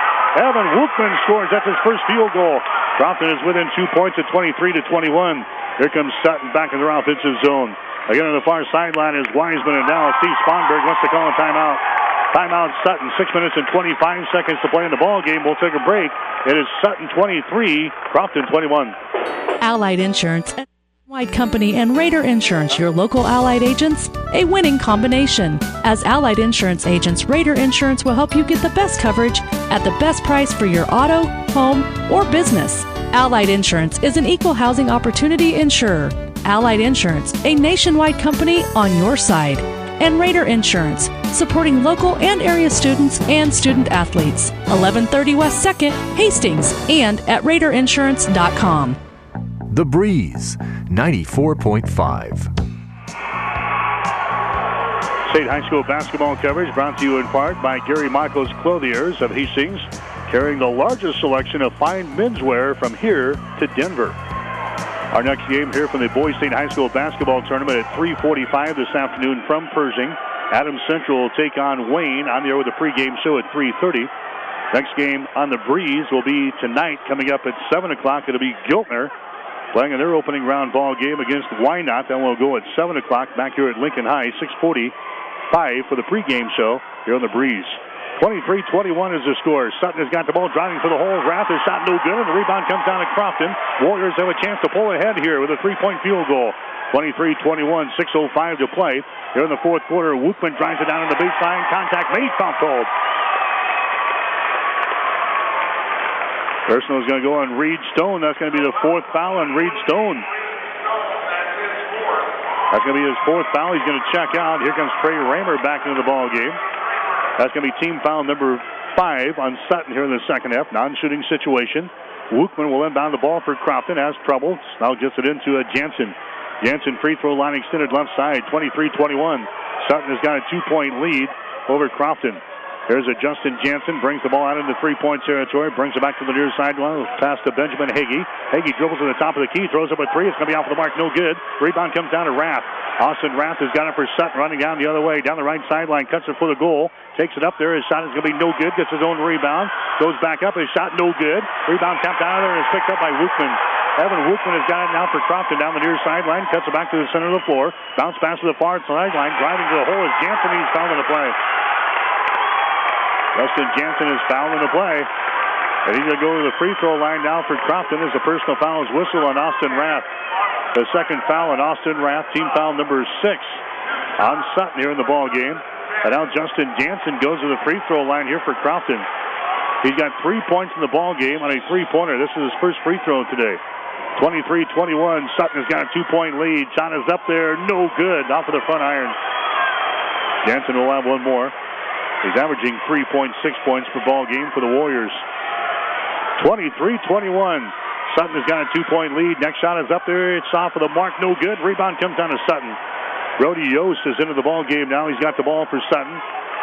Evan Wookman scores. That's his first field goal. Crofton is within two points at twenty-three to twenty-one. Here comes Sutton back in their offensive zone. Again on the far sideline is Wiseman, and now Steve Sponberg wants to call a timeout. Timeout Sutton. Six minutes and twenty-five seconds to play in the ball game. We'll take a break. It is Sutton twenty-three, Crofton twenty-one. Allied Insurance, White Company, and Raider Insurance, your local Allied agents, a winning combination. As Allied Insurance agents, Raider Insurance will help you get the best coverage at the best price for your auto, home, or business. Allied Insurance is an equal housing opportunity insurer. Allied Insurance, a nationwide company on your side. And Raider Insurance, supporting local and area students and student athletes. eleven thirty West second, Hastings, and at raider insurance dot com. The Breeze, ninety-four point five. State High School basketball coverage brought to you in part by Gary Michaels Clothiers of Hastings, carrying the largest selection of fine menswear from here to Denver. Our next game here from the Boys State High School basketball tournament at three forty-five this afternoon from Pershing. Adams Central will take on Wayne on the air with a pregame show at three thirty. Next game on the Breeze will be tonight, coming up at seven o'clock. It'll be Giltner playing in their opening round ball game against Wynot. Then we'll go at seven o'clock back here at Lincoln High, six forty-five for the pregame show here on the Breeze. twenty-three twenty-one is the score. Sutton has got the ball driving for the hole. Rath is shot no good, and the rebound comes down to Crofton. Warriors have a chance to pull ahead here with a three-point field goal. twenty-three twenty-one, six oh five to play. Here in the fourth quarter, Wookman drives it down on the baseline. Contact made, foul called. Personal is going to go on Reed Stone. That's going to be the fourth foul on Reed Stone. That's going to be his fourth foul. He's going to check out. Here comes Trey Raymer back into the ball game. That's going to be team foul number five on Sutton here in the second half. Non-shooting situation. Wookman will inbound the ball for Crofton. Has trouble. Now gets it into a Jansen. Jansen free throw line extended left side. twenty-three twenty-one. Sutton has got a two-point lead over Crofton. There's a Justin Jansen. Brings the ball out into three-point territory. Brings it back to the near sideline. Pass to Benjamin Hagee. Hagee dribbles to the top of the key. Throws up a three. It's going to be off the mark. No good. Rebound comes down to Rath. Austin Rath has got it for Sutton. Running down the other way. Down the right sideline. Cuts it for the goal. Takes it up there. His shot is going to be no good. Gets his own rebound. Goes back up. His shot no good. Rebound tapped out of there and is picked up by Wookman. Evan Wookman has got it now for Crofton down the near sideline. Cuts it back to the center of the floor. Bounce pass to the far sideline. Driving to the hole is Jansen. He's fouled in the play. Justin Jansen is fouled in the play. And he's going to go to the free throw line now for Crofton as the personal foul is whistled on Austin Rath. The second foul on Austin Rath, team foul number six on Sutton here in the ball game. And now Justin Jansen goes to the free throw line here for Crofton. He's got three points in the ball game on a three-pointer. This is his first free throw today. twenty-three twenty-one. Sutton has got a two-point lead. Shot is up there. No good. Off of the front iron. Jansen will have one more. He's averaging three point six points per ball game for the Warriors. twenty-three twenty-one. Sutton has got a two-point lead. Next shot is up there. It's off of the mark. No good. Rebound comes down to Sutton. Brody Yost is into the ball game now. He's got the ball for Sutton.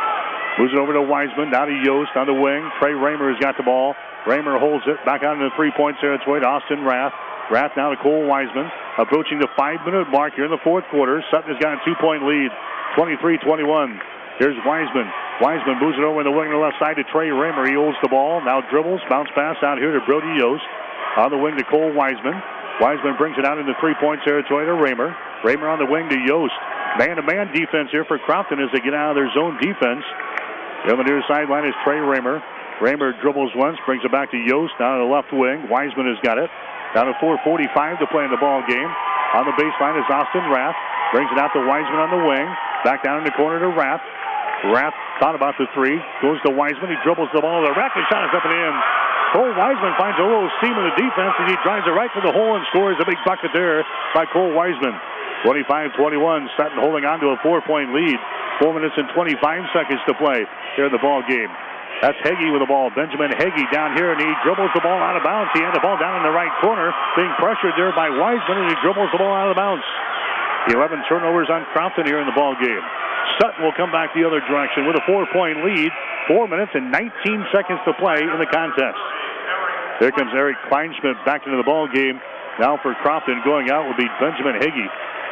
Moves it over to Wiseman. Now to Yost on the wing. Trey Raymer has got the ball. Raymer holds it back out into the three-point territory to Austin Rath. Rath now to Cole Wiseman. Approaching the five-minute mark here in the fourth quarter. Sutton has got a two-point lead, twenty-three twenty-one. Here's Wiseman. Wiseman moves it over in the wing on the left side to Trey Raymer. He holds the ball. Now dribbles. Bounce pass out here to Brody Yost. On the wing to Cole Wiseman. Wiseman brings it out into three-point territory to Raymer. Raymer on the wing to Yost. Man-to-man defense here for Crofton as they get out of their zone defense. On the near sideline is Trey Raymer. Raymer dribbles once, brings it back to Yost down to the left wing. Wiseman has got it. Down to four forty-five to play in the ball game. On the baseline is Austin Rath. Brings it out to Wiseman on the wing. Back down in the corner to Rath. Rath thought about the three. Goes to Wiseman. He dribbles the ball. The rack and shot is up and in. Cole Wiseman finds a little seam in the defense as he drives it right to the hole and scores a big bucket there by Cole Wiseman. twenty-five twenty-one. Sutton holding on to a four-point lead. Four minutes and twenty-five seconds to play here in the ball game. That's Heggie with the ball. Benjamin Heggie down here, and he dribbles the ball out of bounds. He had the ball down in the right corner, being pressured there by Wiseman, and he dribbles the ball out of bounds. eleven turnovers on Crofton here in the ball game. Sutton will come back the other direction with a four-point lead. Four minutes and nineteen seconds to play in the contest. Here comes Eric Kleinschmidt back into the ball game. Now for Crofton, going out will be Benjamin Heggie.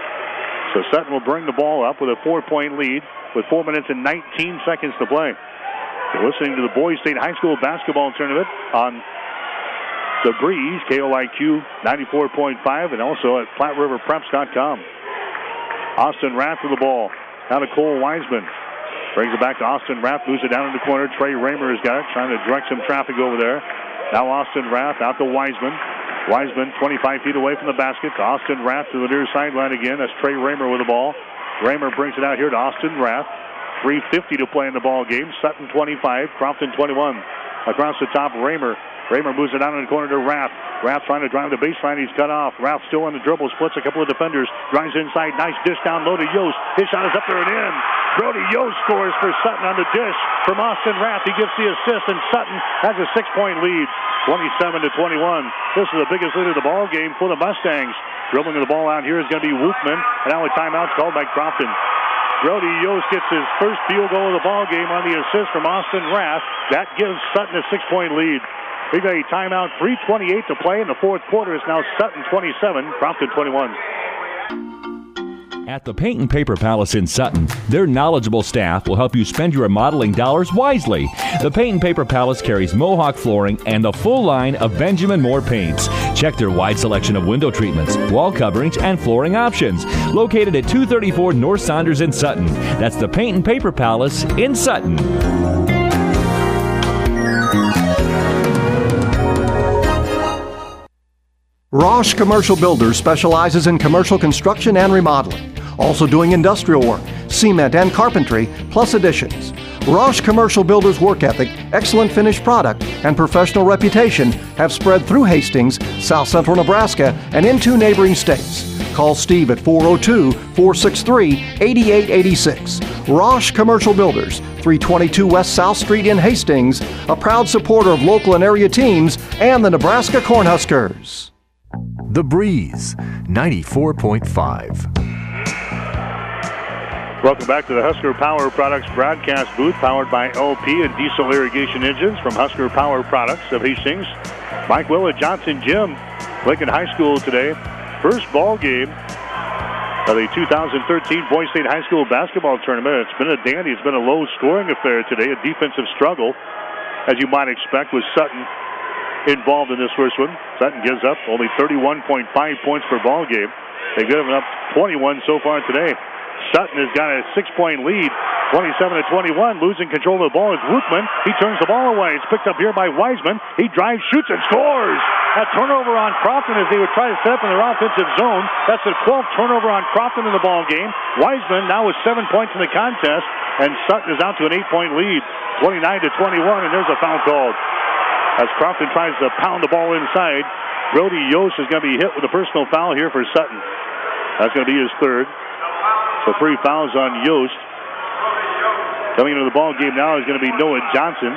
So Sutton will bring the ball up with a four-point lead with four minutes and nineteen seconds to play. You're listening to the Boys State High School basketball tournament on The Breeze, K O I Q ninety-four point five, and also at Platte River Preps dot com. Austin Rath with the ball. Now to Cole Wiseman. Brings it back to Austin Rath, moves it down in the corner. Trey Raymer has got it, trying to direct some traffic over there. Now Austin Rath out to Wiseman. Wiseman twenty-five feet away from the basket to Austin Rath to the near sideline again. That's Trey Raymer with the ball. Raymer brings it out here to Austin Rath. three fifty to play in the ball game. Sutton twenty-five, Crofton twenty-one. Across the top, Raymer. Raymer moves it down in the corner to Rath. Rath trying to drive the baseline. He's cut off. Rath still on the dribble. Splits a couple of defenders. Drives inside. Nice dish down low to Yost. His shot is up there and in. Brody Yost scores for Sutton on the dish from Austin Rath. He gets the assist, and Sutton has a six-point lead, twenty-seven to twenty-one. This is the biggest lead of the ball game for the Mustangs. Dribbling the ball out here is going to be Woopman. And now a timeout's called by Crofton. Brody Yost gets his first field goal of the ball game on the assist from Austin Rath. That gives Sutton a six-point lead. We've got a timeout, three twenty-eight to play in the fourth quarter. It's now Sutton twenty-seven, Crofton twenty-one. At the Paint and Paper Palace in Sutton, their knowledgeable staff will help you spend your remodeling dollars wisely. The Paint and Paper Palace carries Mohawk flooring and a full line of Benjamin Moore paints. Check their wide selection of window treatments, wall coverings, and flooring options. Located at two thirty-four North Saunders in Sutton. That's the Paint and Paper Palace in Sutton. Roche Commercial Builders specializes in commercial construction and remodeling, also doing industrial work, cement and carpentry, plus additions. Roche Commercial Builders' work ethic, excellent finished product, and professional reputation have spread through Hastings, South Central Nebraska, and into neighboring states. Call Steve at four oh two, four six three, eight eight eight six. Roche Commercial Builders, three twenty-two West South Street in Hastings, a proud supporter of local and area teams and the Nebraska Cornhuskers. The Breeze, ninety-four point five. Welcome back to the Husker Power Products broadcast booth, powered by L P and diesel irrigation engines from Husker Power Products of Hastings. Mike Willett, Johnson Gym, Lincoln High School today. First ball game of the two thousand thirteen Boys State High School basketball tournament. It's been a dandy. It's been a low-scoring affair today, a defensive struggle, as you might expect, with Sutton involved in this first one. Sutton gives up only thirty-one point five points per ball game. They've given up twenty-one so far today. Sutton has got a six-point lead, twenty-seven to twenty-one. Losing control of the ball is Woopman. He turns the ball away. It's picked up here by Wiseman. He drives, shoots, and scores. A turnover on Crofton as they would try to set up in their offensive zone. That's the twelfth turnover on Crofton in the ball game. Wiseman now with seven points in the contest, and Sutton is out to an eight-point lead, twenty-nine to twenty-one, and there's a foul called. As Crofton tries to pound the ball inside, Brody Yost is going to be hit with a personal foul here for Sutton. That's going to be his third. So three fouls on Yost. Coming into the ball game now is going to be Noah Johnson.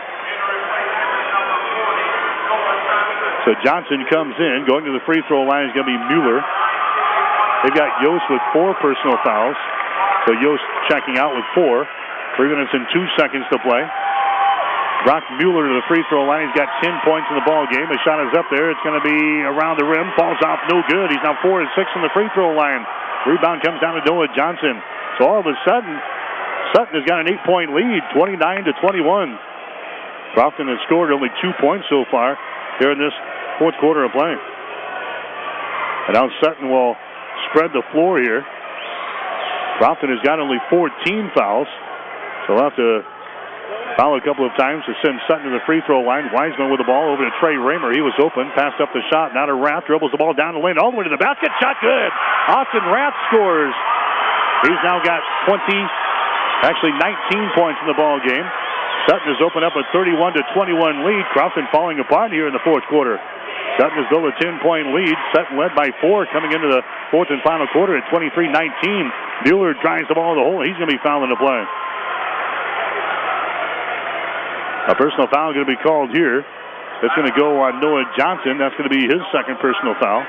So Johnson comes in. Going to the free throw line is going to be Mueller. They've got Yost with four personal fouls. So Yost checking out with four. Three minutes and two seconds to play. Brock Mueller to the free throw line. He's got ten points in the ball game. His shot is up there. It's going to be around the rim. Falls off, no good. He's now four and six on the free throw line. Rebound comes down to Noah Johnson. So all of a sudden, Sutton has got an eight-point lead, twenty-nine to twenty-one. Crofton has scored only two points so far here in this fourth quarter of play. And now Sutton will spread the floor here. Crofton has got only fourteen fouls. So they'll have to foul a couple of times to send Sutton to the free throw line. Wiseman with the ball over to Trey Raymer. He was open, passed up the shot. Now to Rath, dribbles the ball down the lane all the way to the basket. Shot good. Austin Rath scores. He's now got twenty, actually nineteen points in the ball game. Sutton has opened up a thirty-one to twenty-one lead. Crofton falling apart here in the fourth quarter. Sutton has built a ten-point lead. Sutton led by four coming into the fourth and final quarter at twenty-three nineteen. Mueller drives the ball in the hole. He's going to be fouling the play. A personal foul going to be called here. It's going to go on Noah Johnson. That's going to be his second personal foul.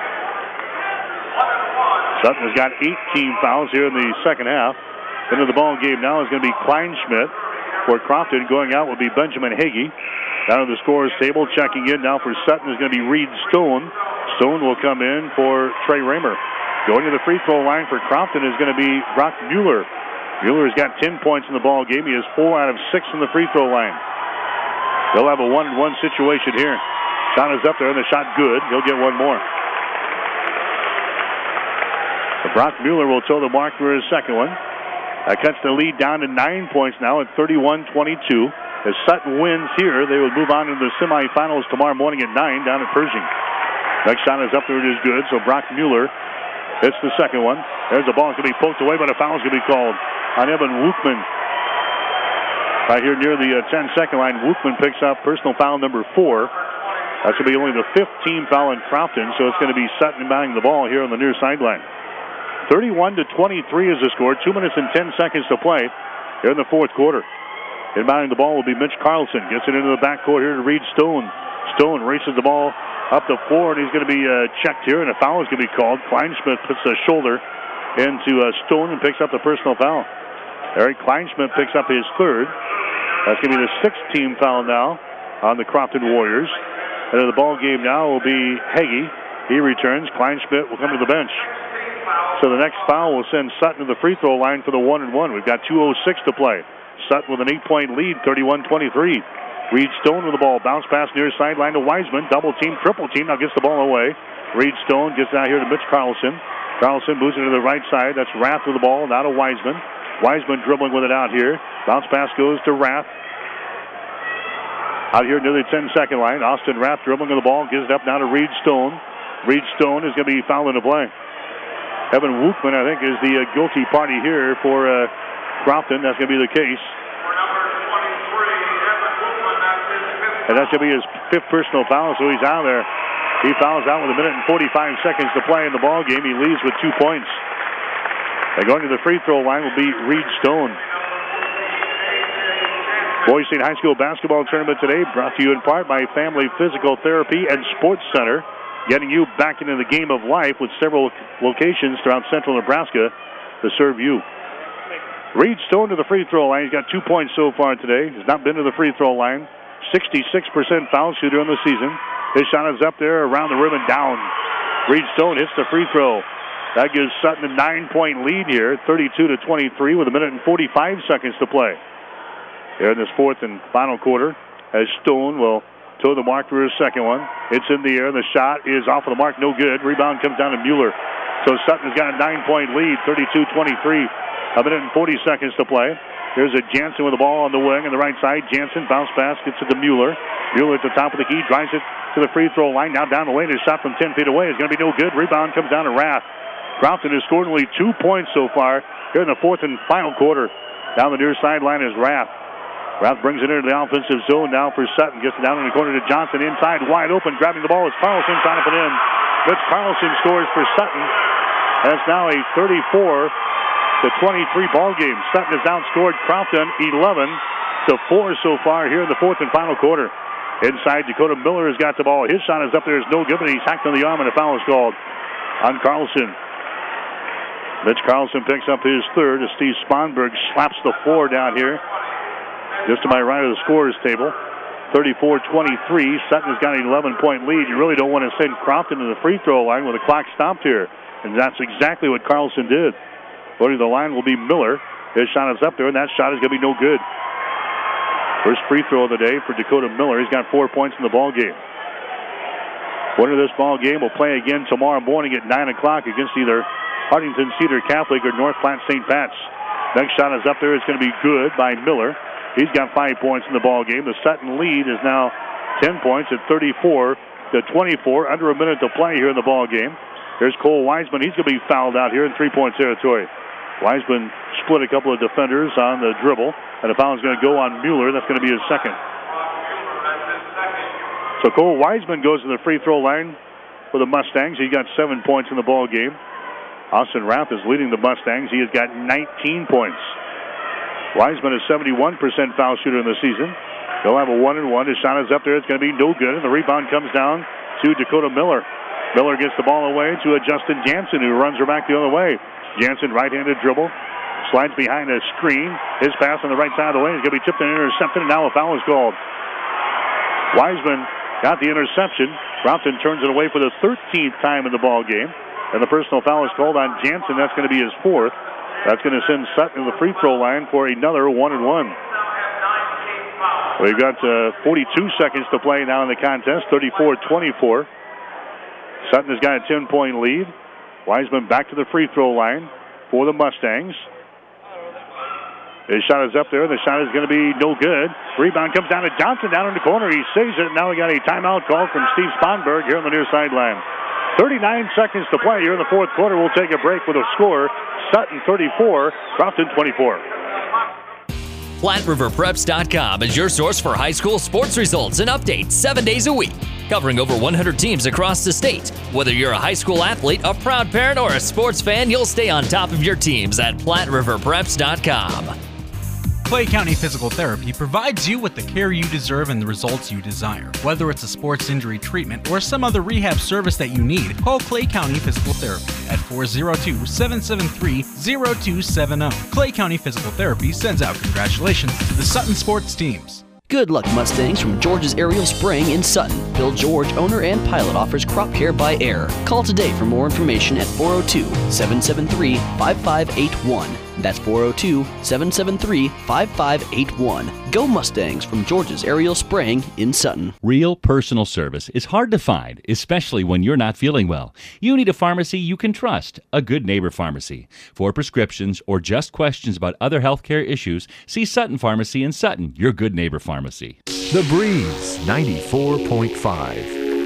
Sutton has got eighteen fouls here in the second half. Into the ball game now is going to be Kleinschmidt. For Crofton, going out will be Benjamin Hagee. Down to the scorer's table, checking in now for Sutton is going to be Reed Stone. Stone will come in for Trey Raymer. Going to the free throw line for Crofton is going to be Brock Mueller. Mueller has got ten points in the ball game. He has four out of six from the free throw line. They'll have a one-and-one situation here. Shot is up there, and the shot good. He'll get one more. But Brock Mueller will toe the mark for his second one. That cuts the lead down to nine points now at thirty-one twenty-two. As Sutton wins here, they will move on to the semifinals tomorrow morning at nine down at Pershing. Next shot is up there. It is good. So Brock Mueller hits the second one. There's the ball. It's going to be poked away, but a foul is going to be called on Evan Wookman. Right here near the uh, ten-second line, Wookman picks up personal foul number four. That should be only the fifth team foul in Crofton, so it's going to be Sutton batting the ball here on the near sideline. thirty-one to twenty-three is the score. Two minutes and ten seconds to play here in the fourth quarter. Inbounding the ball will be Mitch Carlson. Gets it into the backcourt here to Reed Stone. Stone races the ball up the floor, and he's going to be uh, checked here, and a foul is going to be called. Kleinschmidt puts a shoulder into uh, Stone and picks up the personal foul. Eric Kleinschmidt picks up his third. That's going to be the sixth team foul now on the Crofton Warriors. And the ball game now will be Hagee. He returns. Kleinschmidt will come to the bench. So the next foul will send Sutton to the free throw line for the one and one. We've got two oh six to play. Sutton with an eight-point lead, thirty-one twenty-three. Reed Stone with the ball. Bounce pass near sideline to Wiseman. Double team, triple team. Now gets the ball away. Reed Stone gets out here to Mitch Carlson. Carlson moves it to the right side. That's Rath with the ball. Now to Wiseman. Wiseman dribbling with it out here. Bounce pass goes to Rath. Out here near the ten-second line. Austin Rath dribbling with the ball. Gives it up now to Reed Stone. Reed Stone is going to be fouled into play. Evan Wookman, I think, is the uh, guilty party here for uh, Crofton. That's going to be the case. And that's going to be his fifth personal foul, so he's out there. He fouls out with a minute and forty-five seconds to play in the ball game. He leaves with two points. And going to the free throw line will be Reed Stone. Boys State High School basketball tournament today brought to you in part by Family Physical Therapy and Sports Center, getting you back into the game of life with several locations throughout central Nebraska to serve you. Reed Stone to the free throw line. He's got two points so far today. He's not been to the free throw line. sixty-six percent foul shooter in the season. His shot is up there around the rim and down. Reed Stone hits the free throw. That gives Sutton a nine-point lead here, thirty-two to twenty-three, with a minute and forty-five seconds to play. Here in this fourth and final quarter, as Stone will toe the mark for his second one. It's in the air. The shot is off of the mark. No good. Rebound comes down to Mueller. So Sutton has got a nine-point lead, thirty-two twenty-three. A minute and forty seconds to play. There's a Jansen with the ball on the wing on the right side. Jansen bounce pass, gets it to Mueller. Mueller at the top of the key, drives it to the free throw line. Now down the lane. His shot from ten feet away is going to be no good. Rebound comes down to Rath. Crofton has scored only two points so far here in the fourth and final quarter. Down the near sideline is Rath. Rath brings it into the offensive zone now for Sutton. Gets it down in the corner to Johnson. Inside, wide open. Grabbing the ball is Carlson. Trying to put in. Mitch Carlson scores for Sutton. That's now a thirty-four to twenty-three ball game. Sutton has outscored Crofton eleven to four so far here in the fourth and final quarter. Inside, Dakota Miller has got the ball. His shot is up there. Is no good, but he's hacked on the arm, and a foul is called on Carlson. Mitch Carlson picks up his third as Steve Sponberg slaps the floor down here just to my right of the scorer's table. thirty-four twenty-three. Sutton has got an eleven-point lead. You really don't want to send Crofton to the free throw line with the clock stopped here. And that's exactly what Carlson did. Going to the line will be Miller. His shot is up there, and that shot is going to be no good. First free throw of the day for Dakota Miller. He's got four points in the ball game. Winner of this ball game will play again tomorrow morning at nine o'clock against either Huntington Cedar Catholic or North Platte Saint Pat's. Next shot is up there. It's going to be good by Miller. He's got five points in the ball game. The Sutton lead is now ten points at thirty-four to twenty-four. Under a minute to play here in the ball game. There's Cole Wiseman. He's going to be fouled out here in three-point territory. Wiseman split a couple of defenders on the dribble, and the foul is going to go on Mueller. That's going to be his second. So Cole Wiseman goes to the free throw line for the Mustangs. He got seven points in the ball game. Austin Rath is leading the Mustangs. He has got nineteen points. Wiseman is seventy-one percent foul shooter in the season. He'll have a one and one. His shot is up there. It's going to be no good, and the rebound comes down to Dakota Miller. Miller gets the ball away to a Justin Jansen, who runs her back the other way. Jansen, right-handed dribble, slides behind a screen. His pass on the right side of the lane is going to be tipped and intercepted, and now a foul is called. Wiseman got the interception. Brompton turns it away for the thirteenth time in the ball game, and the personal foul is called on Jansen. That's going to be his fourth. That's going to send Sutton to the free throw line for another one and one. We've got uh, forty-two seconds to play now in the contest. thirty-four twenty-four. Sutton has got a ten-point lead. Wiseman back to the free throw line for the Mustangs. His shot is up there. The shot is going to be no good. Rebound comes down to Johnson down in the corner. He saves it. Now we got a timeout call from Steve Sponberg here on the near sideline. thirty-nine seconds to play here in the fourth quarter. We'll take a break with a score. Sutton thirty-four, Crofton twenty-four. Platte River Preps dot com is your source for high school sports results and updates seven days a week, covering over one hundred teams across the state. Whether you're a high school athlete, a proud parent, or a sports fan, you'll stay on top of your teams at Platte River Preps dot com. Clay County Physical Therapy provides you with the care you deserve and the results you desire. Whether it's a sports injury treatment or some other rehab service that you need, call Clay County Physical Therapy at four oh two, seven seven three, oh two seven oh. Clay County Physical Therapy sends out congratulations to the Sutton sports teams. Good luck, Mustangs, from George's Aerial Spraying in Sutton. Bill George, owner and pilot, offers crop care by air. Call today for more information at four oh two, seven seven three, five five eight one. That's four oh two, seven seven three, five five eight one. Go Mustangs from George's Aerial Spraying in Sutton. Real personal service is hard to find, especially when you're not feeling well. You need a pharmacy you can trust, a Good Neighbor Pharmacy. For prescriptions or just questions about other healthcare issues, see Sutton Pharmacy in Sutton, your Good Neighbor Pharmacy. The Breeze ninety-four point five.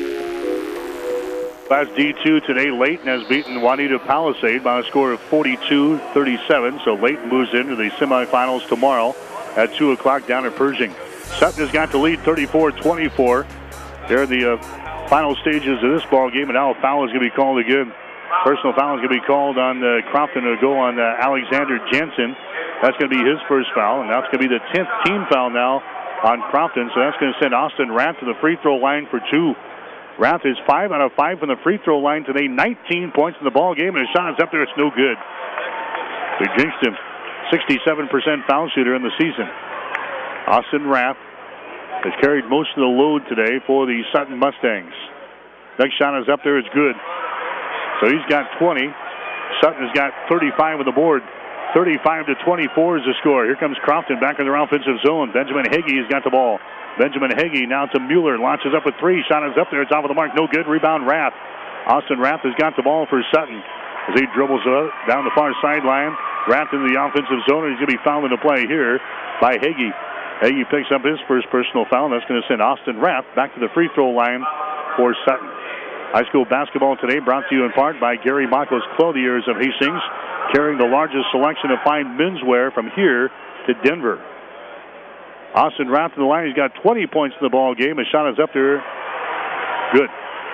Class D two today, Layton has beaten Juanita Palisade by a score of forty-two thirty-seven. So Layton moves into the semifinals tomorrow at two o'clock down at Pershing. Sutton has got the lead thirty-four twenty-four. They're in the uh, final stages of this ball game, and now a foul is going to be called again. Personal foul is going to be called on uh, Crofton to go on uh, Alexander Jensen. That's going to be his first foul, and that's going to be the tenth team foul now on Crofton. So that's going to send Austin Rath to the free throw line for two. Rath is five out of five from the free throw line today. nineteen points in the ball game, and his shot is up there. It's no good. We jinxed him. sixty-seven percent foul shooter in the season. Austin Rath has carried most of the load today for the Sutton Mustangs. Next shot is up there. It's good. So he's got twenty. Sutton has got thirty-five on the board. thirty-five to twenty-four is the score. Here comes Crofton back in their offensive zone. Benjamin Hagee has got the ball. Benjamin Hagee now to Mueller. Launches up with three. Shot is up there. It's off of the mark. No good. Rebound Rath. Austin Rath has got the ball for Sutton as he dribbles down the far sideline. Rath in the offensive zone, and he's going to be fouled into play here by Hagee. Hagee picks up his first personal foul, and that's going to send Austin Rath back to the free throw line for Sutton. High school basketball today brought to you in part by Gary Michaels Clothiers of Hastings, carrying the largest selection of fine menswear from here to Denver. Austin Rath in the line. He's got twenty points in the ball game. His shot is up there. Good.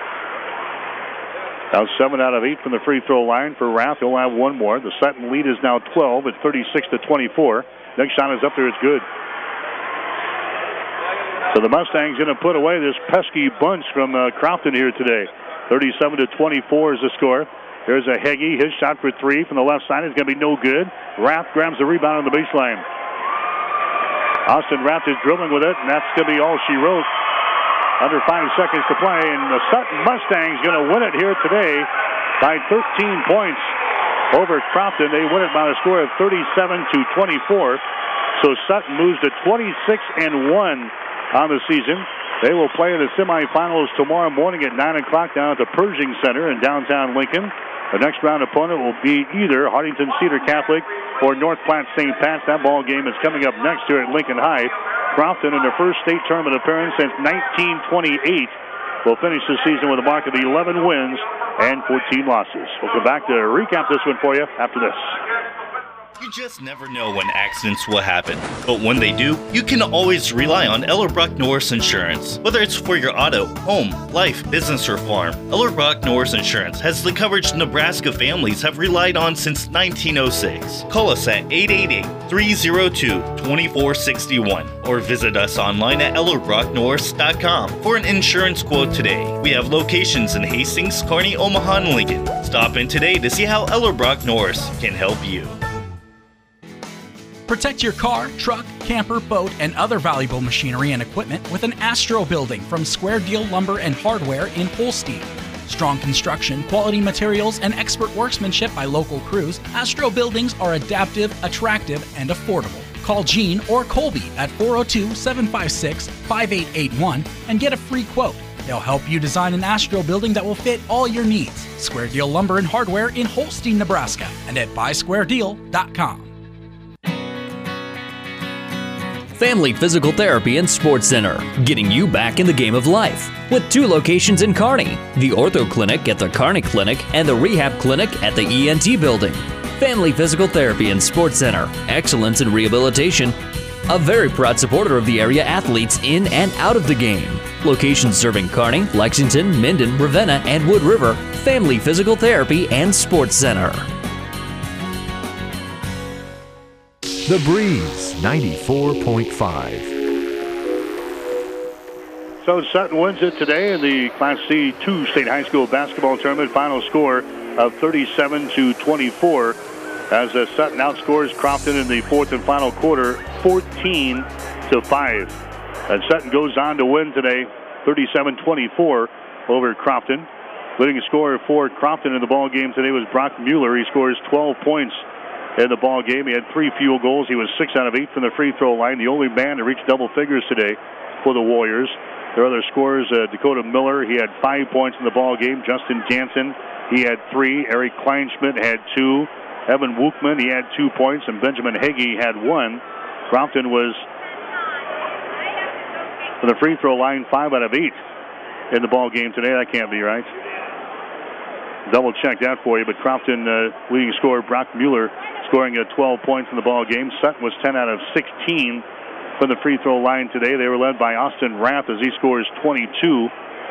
Now seven out of eight from the free throw line for Rath. He'll have one more. The Sutton lead is now twelve at thirty-six to twenty-four. Next shot is up there. It's good. So the Mustangs going to put away this pesky bunch from uh, Crofton here today. thirty-seven to twenty-four is the score. There's a Heggie. His shot for three from the left side is going to be no good. Rapp grabs the rebound on the baseline. Austin Rapp is dribbling with it, and that's going to be all she wrote. Under five seconds to play, and the Sutton Mustangs going to win it here today by thirteen points over Crofton. They win it by a score of thirty-seven to twenty-four. So Sutton moves to twenty-six and one on the season. They will play in the semifinals tomorrow morning at nine o'clock down at the Pershing Center in downtown Lincoln. The next round opponent will be either Hartington Cedar Catholic or North Platte Saint Pat's. That ball game is coming up next here at Lincoln High. Crofton, in their first state tournament appearance since nineteen twenty-eight, will finish the season with a mark of eleven wins and fourteen losses. We'll come back to recap this one for you after this. You just never know when accidents will happen, but when they do, you can always rely on Ellerbrock Norris Insurance. Whether it's for your auto, home, life, business, or farm, Ellerbrock Norris Insurance has the coverage Nebraska families have relied on since nineteen oh six. Call us at eight eight eight, three oh two, two four six one or visit us online at ellerbrock norris dot com for an insurance quote today. We have locations in Hastings, Kearney, Omaha, and Lincoln. Stop in today to see how Ellerbrock Norris can help you. Protect your car, truck, camper, boat, and other valuable machinery and equipment with an Astro building from Square Deal Lumber and Hardware in Holstein. Strong construction, quality materials, and expert workmanship by local crews, Astro buildings are adaptive, attractive, and affordable. Call Gene or Colby at four oh two, seven five six, five eight eight one and get a free quote. They'll help you design an Astro building that will fit all your needs. Square Deal Lumber and Hardware in Holstein, Nebraska, and at buy square deal dot com. Family Physical Therapy and Sports Center, getting you back in the game of life. With two locations in Kearney, the Ortho Clinic at the Kearney Clinic and the Rehab Clinic at the E N T Building. Family Physical Therapy and Sports Center, excellence in rehabilitation. A very proud supporter of the area athletes in and out of the game. Locations serving Kearney, Lexington, Minden, Ravenna, and Wood River. Family Physical Therapy and Sports Center. The Breeze, ninety-four point five. So Sutton wins it today in the Class C two State High School Basketball Tournament. Final score of thirty-seven to twenty-four as uh, Sutton outscores Crofton in the fourth and final quarter, fourteen to five. And Sutton goes on to win today, thirty-seven twenty-four over Crofton. Leading scorer for Crofton in the ball game today was Brock Mueller. He scores twelve points in the ball game. He had three field goals. He was six out of eight from the free throw line. The only man to reach double figures today for the Warriors. Their other scorers, uh, Dakota Miller, he had five points in the ball game. Justin Jansen, he had three. Eric Kleinschmidt had two. Evan Wookman, he had two points, and Benjamin Heggie had one. Crofton was from the free throw line five out of eight in the ball game today. That can't be right. Double check that for you, but Crofton uh, leading scorer Brock Mueller scoring uh, twelve points in the ball game. Sutton was ten out of sixteen from the free throw line today. They were led by Austin Rath as he scores twenty-two.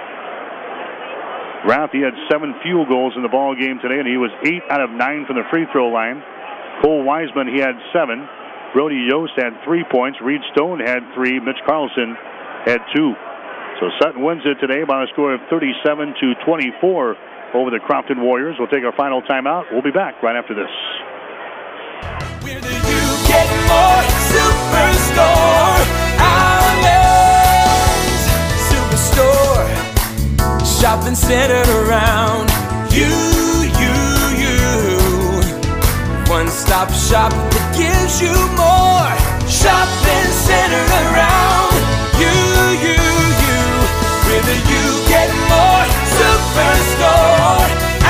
Rath, he had seven field goals in the ball game today, and he was eight out of nine from the free throw line. Cole Wiseman, he had seven. Brody Yost had three points. Reed Stone had three. Mitch Carlson had two. So Sutton wins it today by a score of thirty-seven to twenty-four over the Crofton Warriors. We'll take our final timeout. We'll be back right after this. Where do you get more? Superstore Outlets. Superstore. Shopping centered around you, you, you. One-stop shop that gives you more. Shopping centered around you, you, you. Where do you get more? Superstore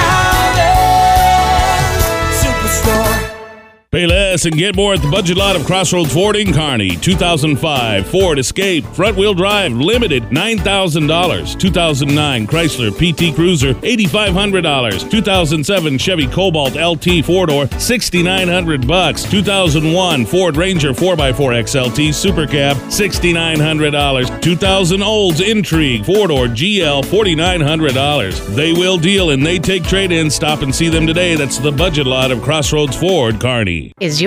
Outlets. Superstore. Pay less and get more at the budget lot of Crossroads Ford in Kearney. two thousand five Ford Escape, front-wheel drive, limited, nine thousand dollars. two thousand nine Chrysler P T Cruiser, eight thousand five hundred dollars. two thousand seven Chevy Cobalt L T four-door, six thousand nine hundred bucks. two thousand one Ford Ranger four by four X L T Super Cab, six thousand nine hundred dollars. two thousand Olds Intrigue four-door G L, four thousand nine hundred dollars. They will deal and they take trade-ins. Stop and see them today. That's the budget lot of Crossroads Ford, Kearney. Is your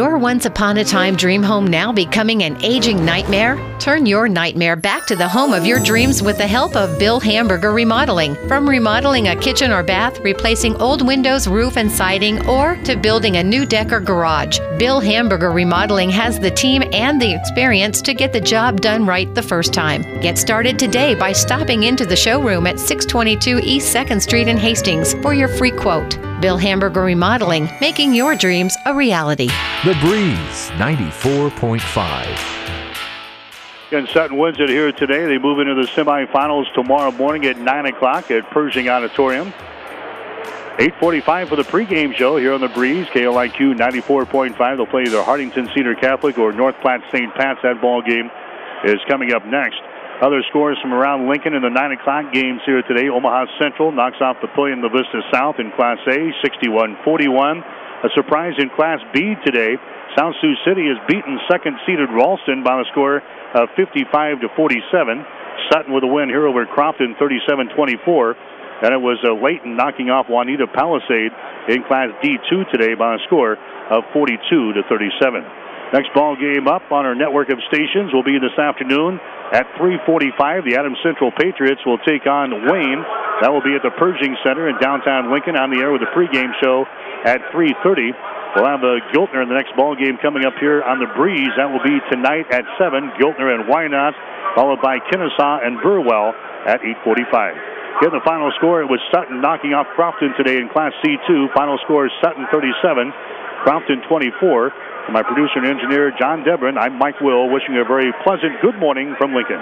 your once upon a time dream home now becoming an aging nightmare? Turn your nightmare back to the home of your dreams with the help of Bill Hamburger Remodeling. From remodeling a kitchen or bath, replacing old windows, roof, and siding, or to building a new deck or garage, Bill Hamburger Remodeling has the team and the experience to get the job done right the first time. Get started today by stopping into the showroom at six twenty-two East second Street in Hastings for your free quote. Bill Hamburger Remodeling, making your dreams a reality. The Breeze ninety-four point five. And Sutton wins it here today. They move into the semifinals tomorrow morning at nine o'clock at Pershing Auditorium. eight forty-five for the pregame show here on the Breeze. K L I Q ninety-four point five. They'll play either Hardington Cedar Catholic or North Platte Saint Pat's. That ball game is coming up next. Other scores from around Lincoln in the nine o'clock games here today. Omaha Central knocks off Papillion La Vista South in Class A, sixty-one forty-one. A surprise in Class B today. South Sioux City has beaten second-seeded Ralston by the score of fifty-five to forty-seven. Sutton with a win here over Crofton, thirty-seven twenty-four. And it was uh, Layton knocking off Juanita Palisade in Class D two today by a score of forty-two to thirty-seven. Next ball game up on our network of stations will be this afternoon at three forty-five. The Adams Central Patriots will take on Wayne. That will be at the Pershing Center in downtown Lincoln, on the air with the pregame show at three thirty. We'll have a Giltner in the next ball game coming up here on the Breeze. That will be tonight at seven. Giltner and Wynot, followed by Kennesaw and Burwell at eight forty-five. Here the final score, it was Sutton knocking off Crofton today in Class C two. Final score is Sutton thirty-seven, Crofton twenty-four. For my producer and engineer, John Debron, I'm Mike Will, wishing you a very pleasant good morning from Lincoln.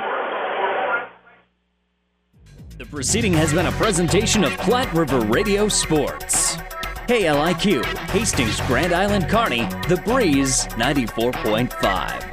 The proceeding has been a presentation of Platte River Radio Sports. K L I Q, Hastings, Grand Island, Kearney, The Breeze ninety-four point five.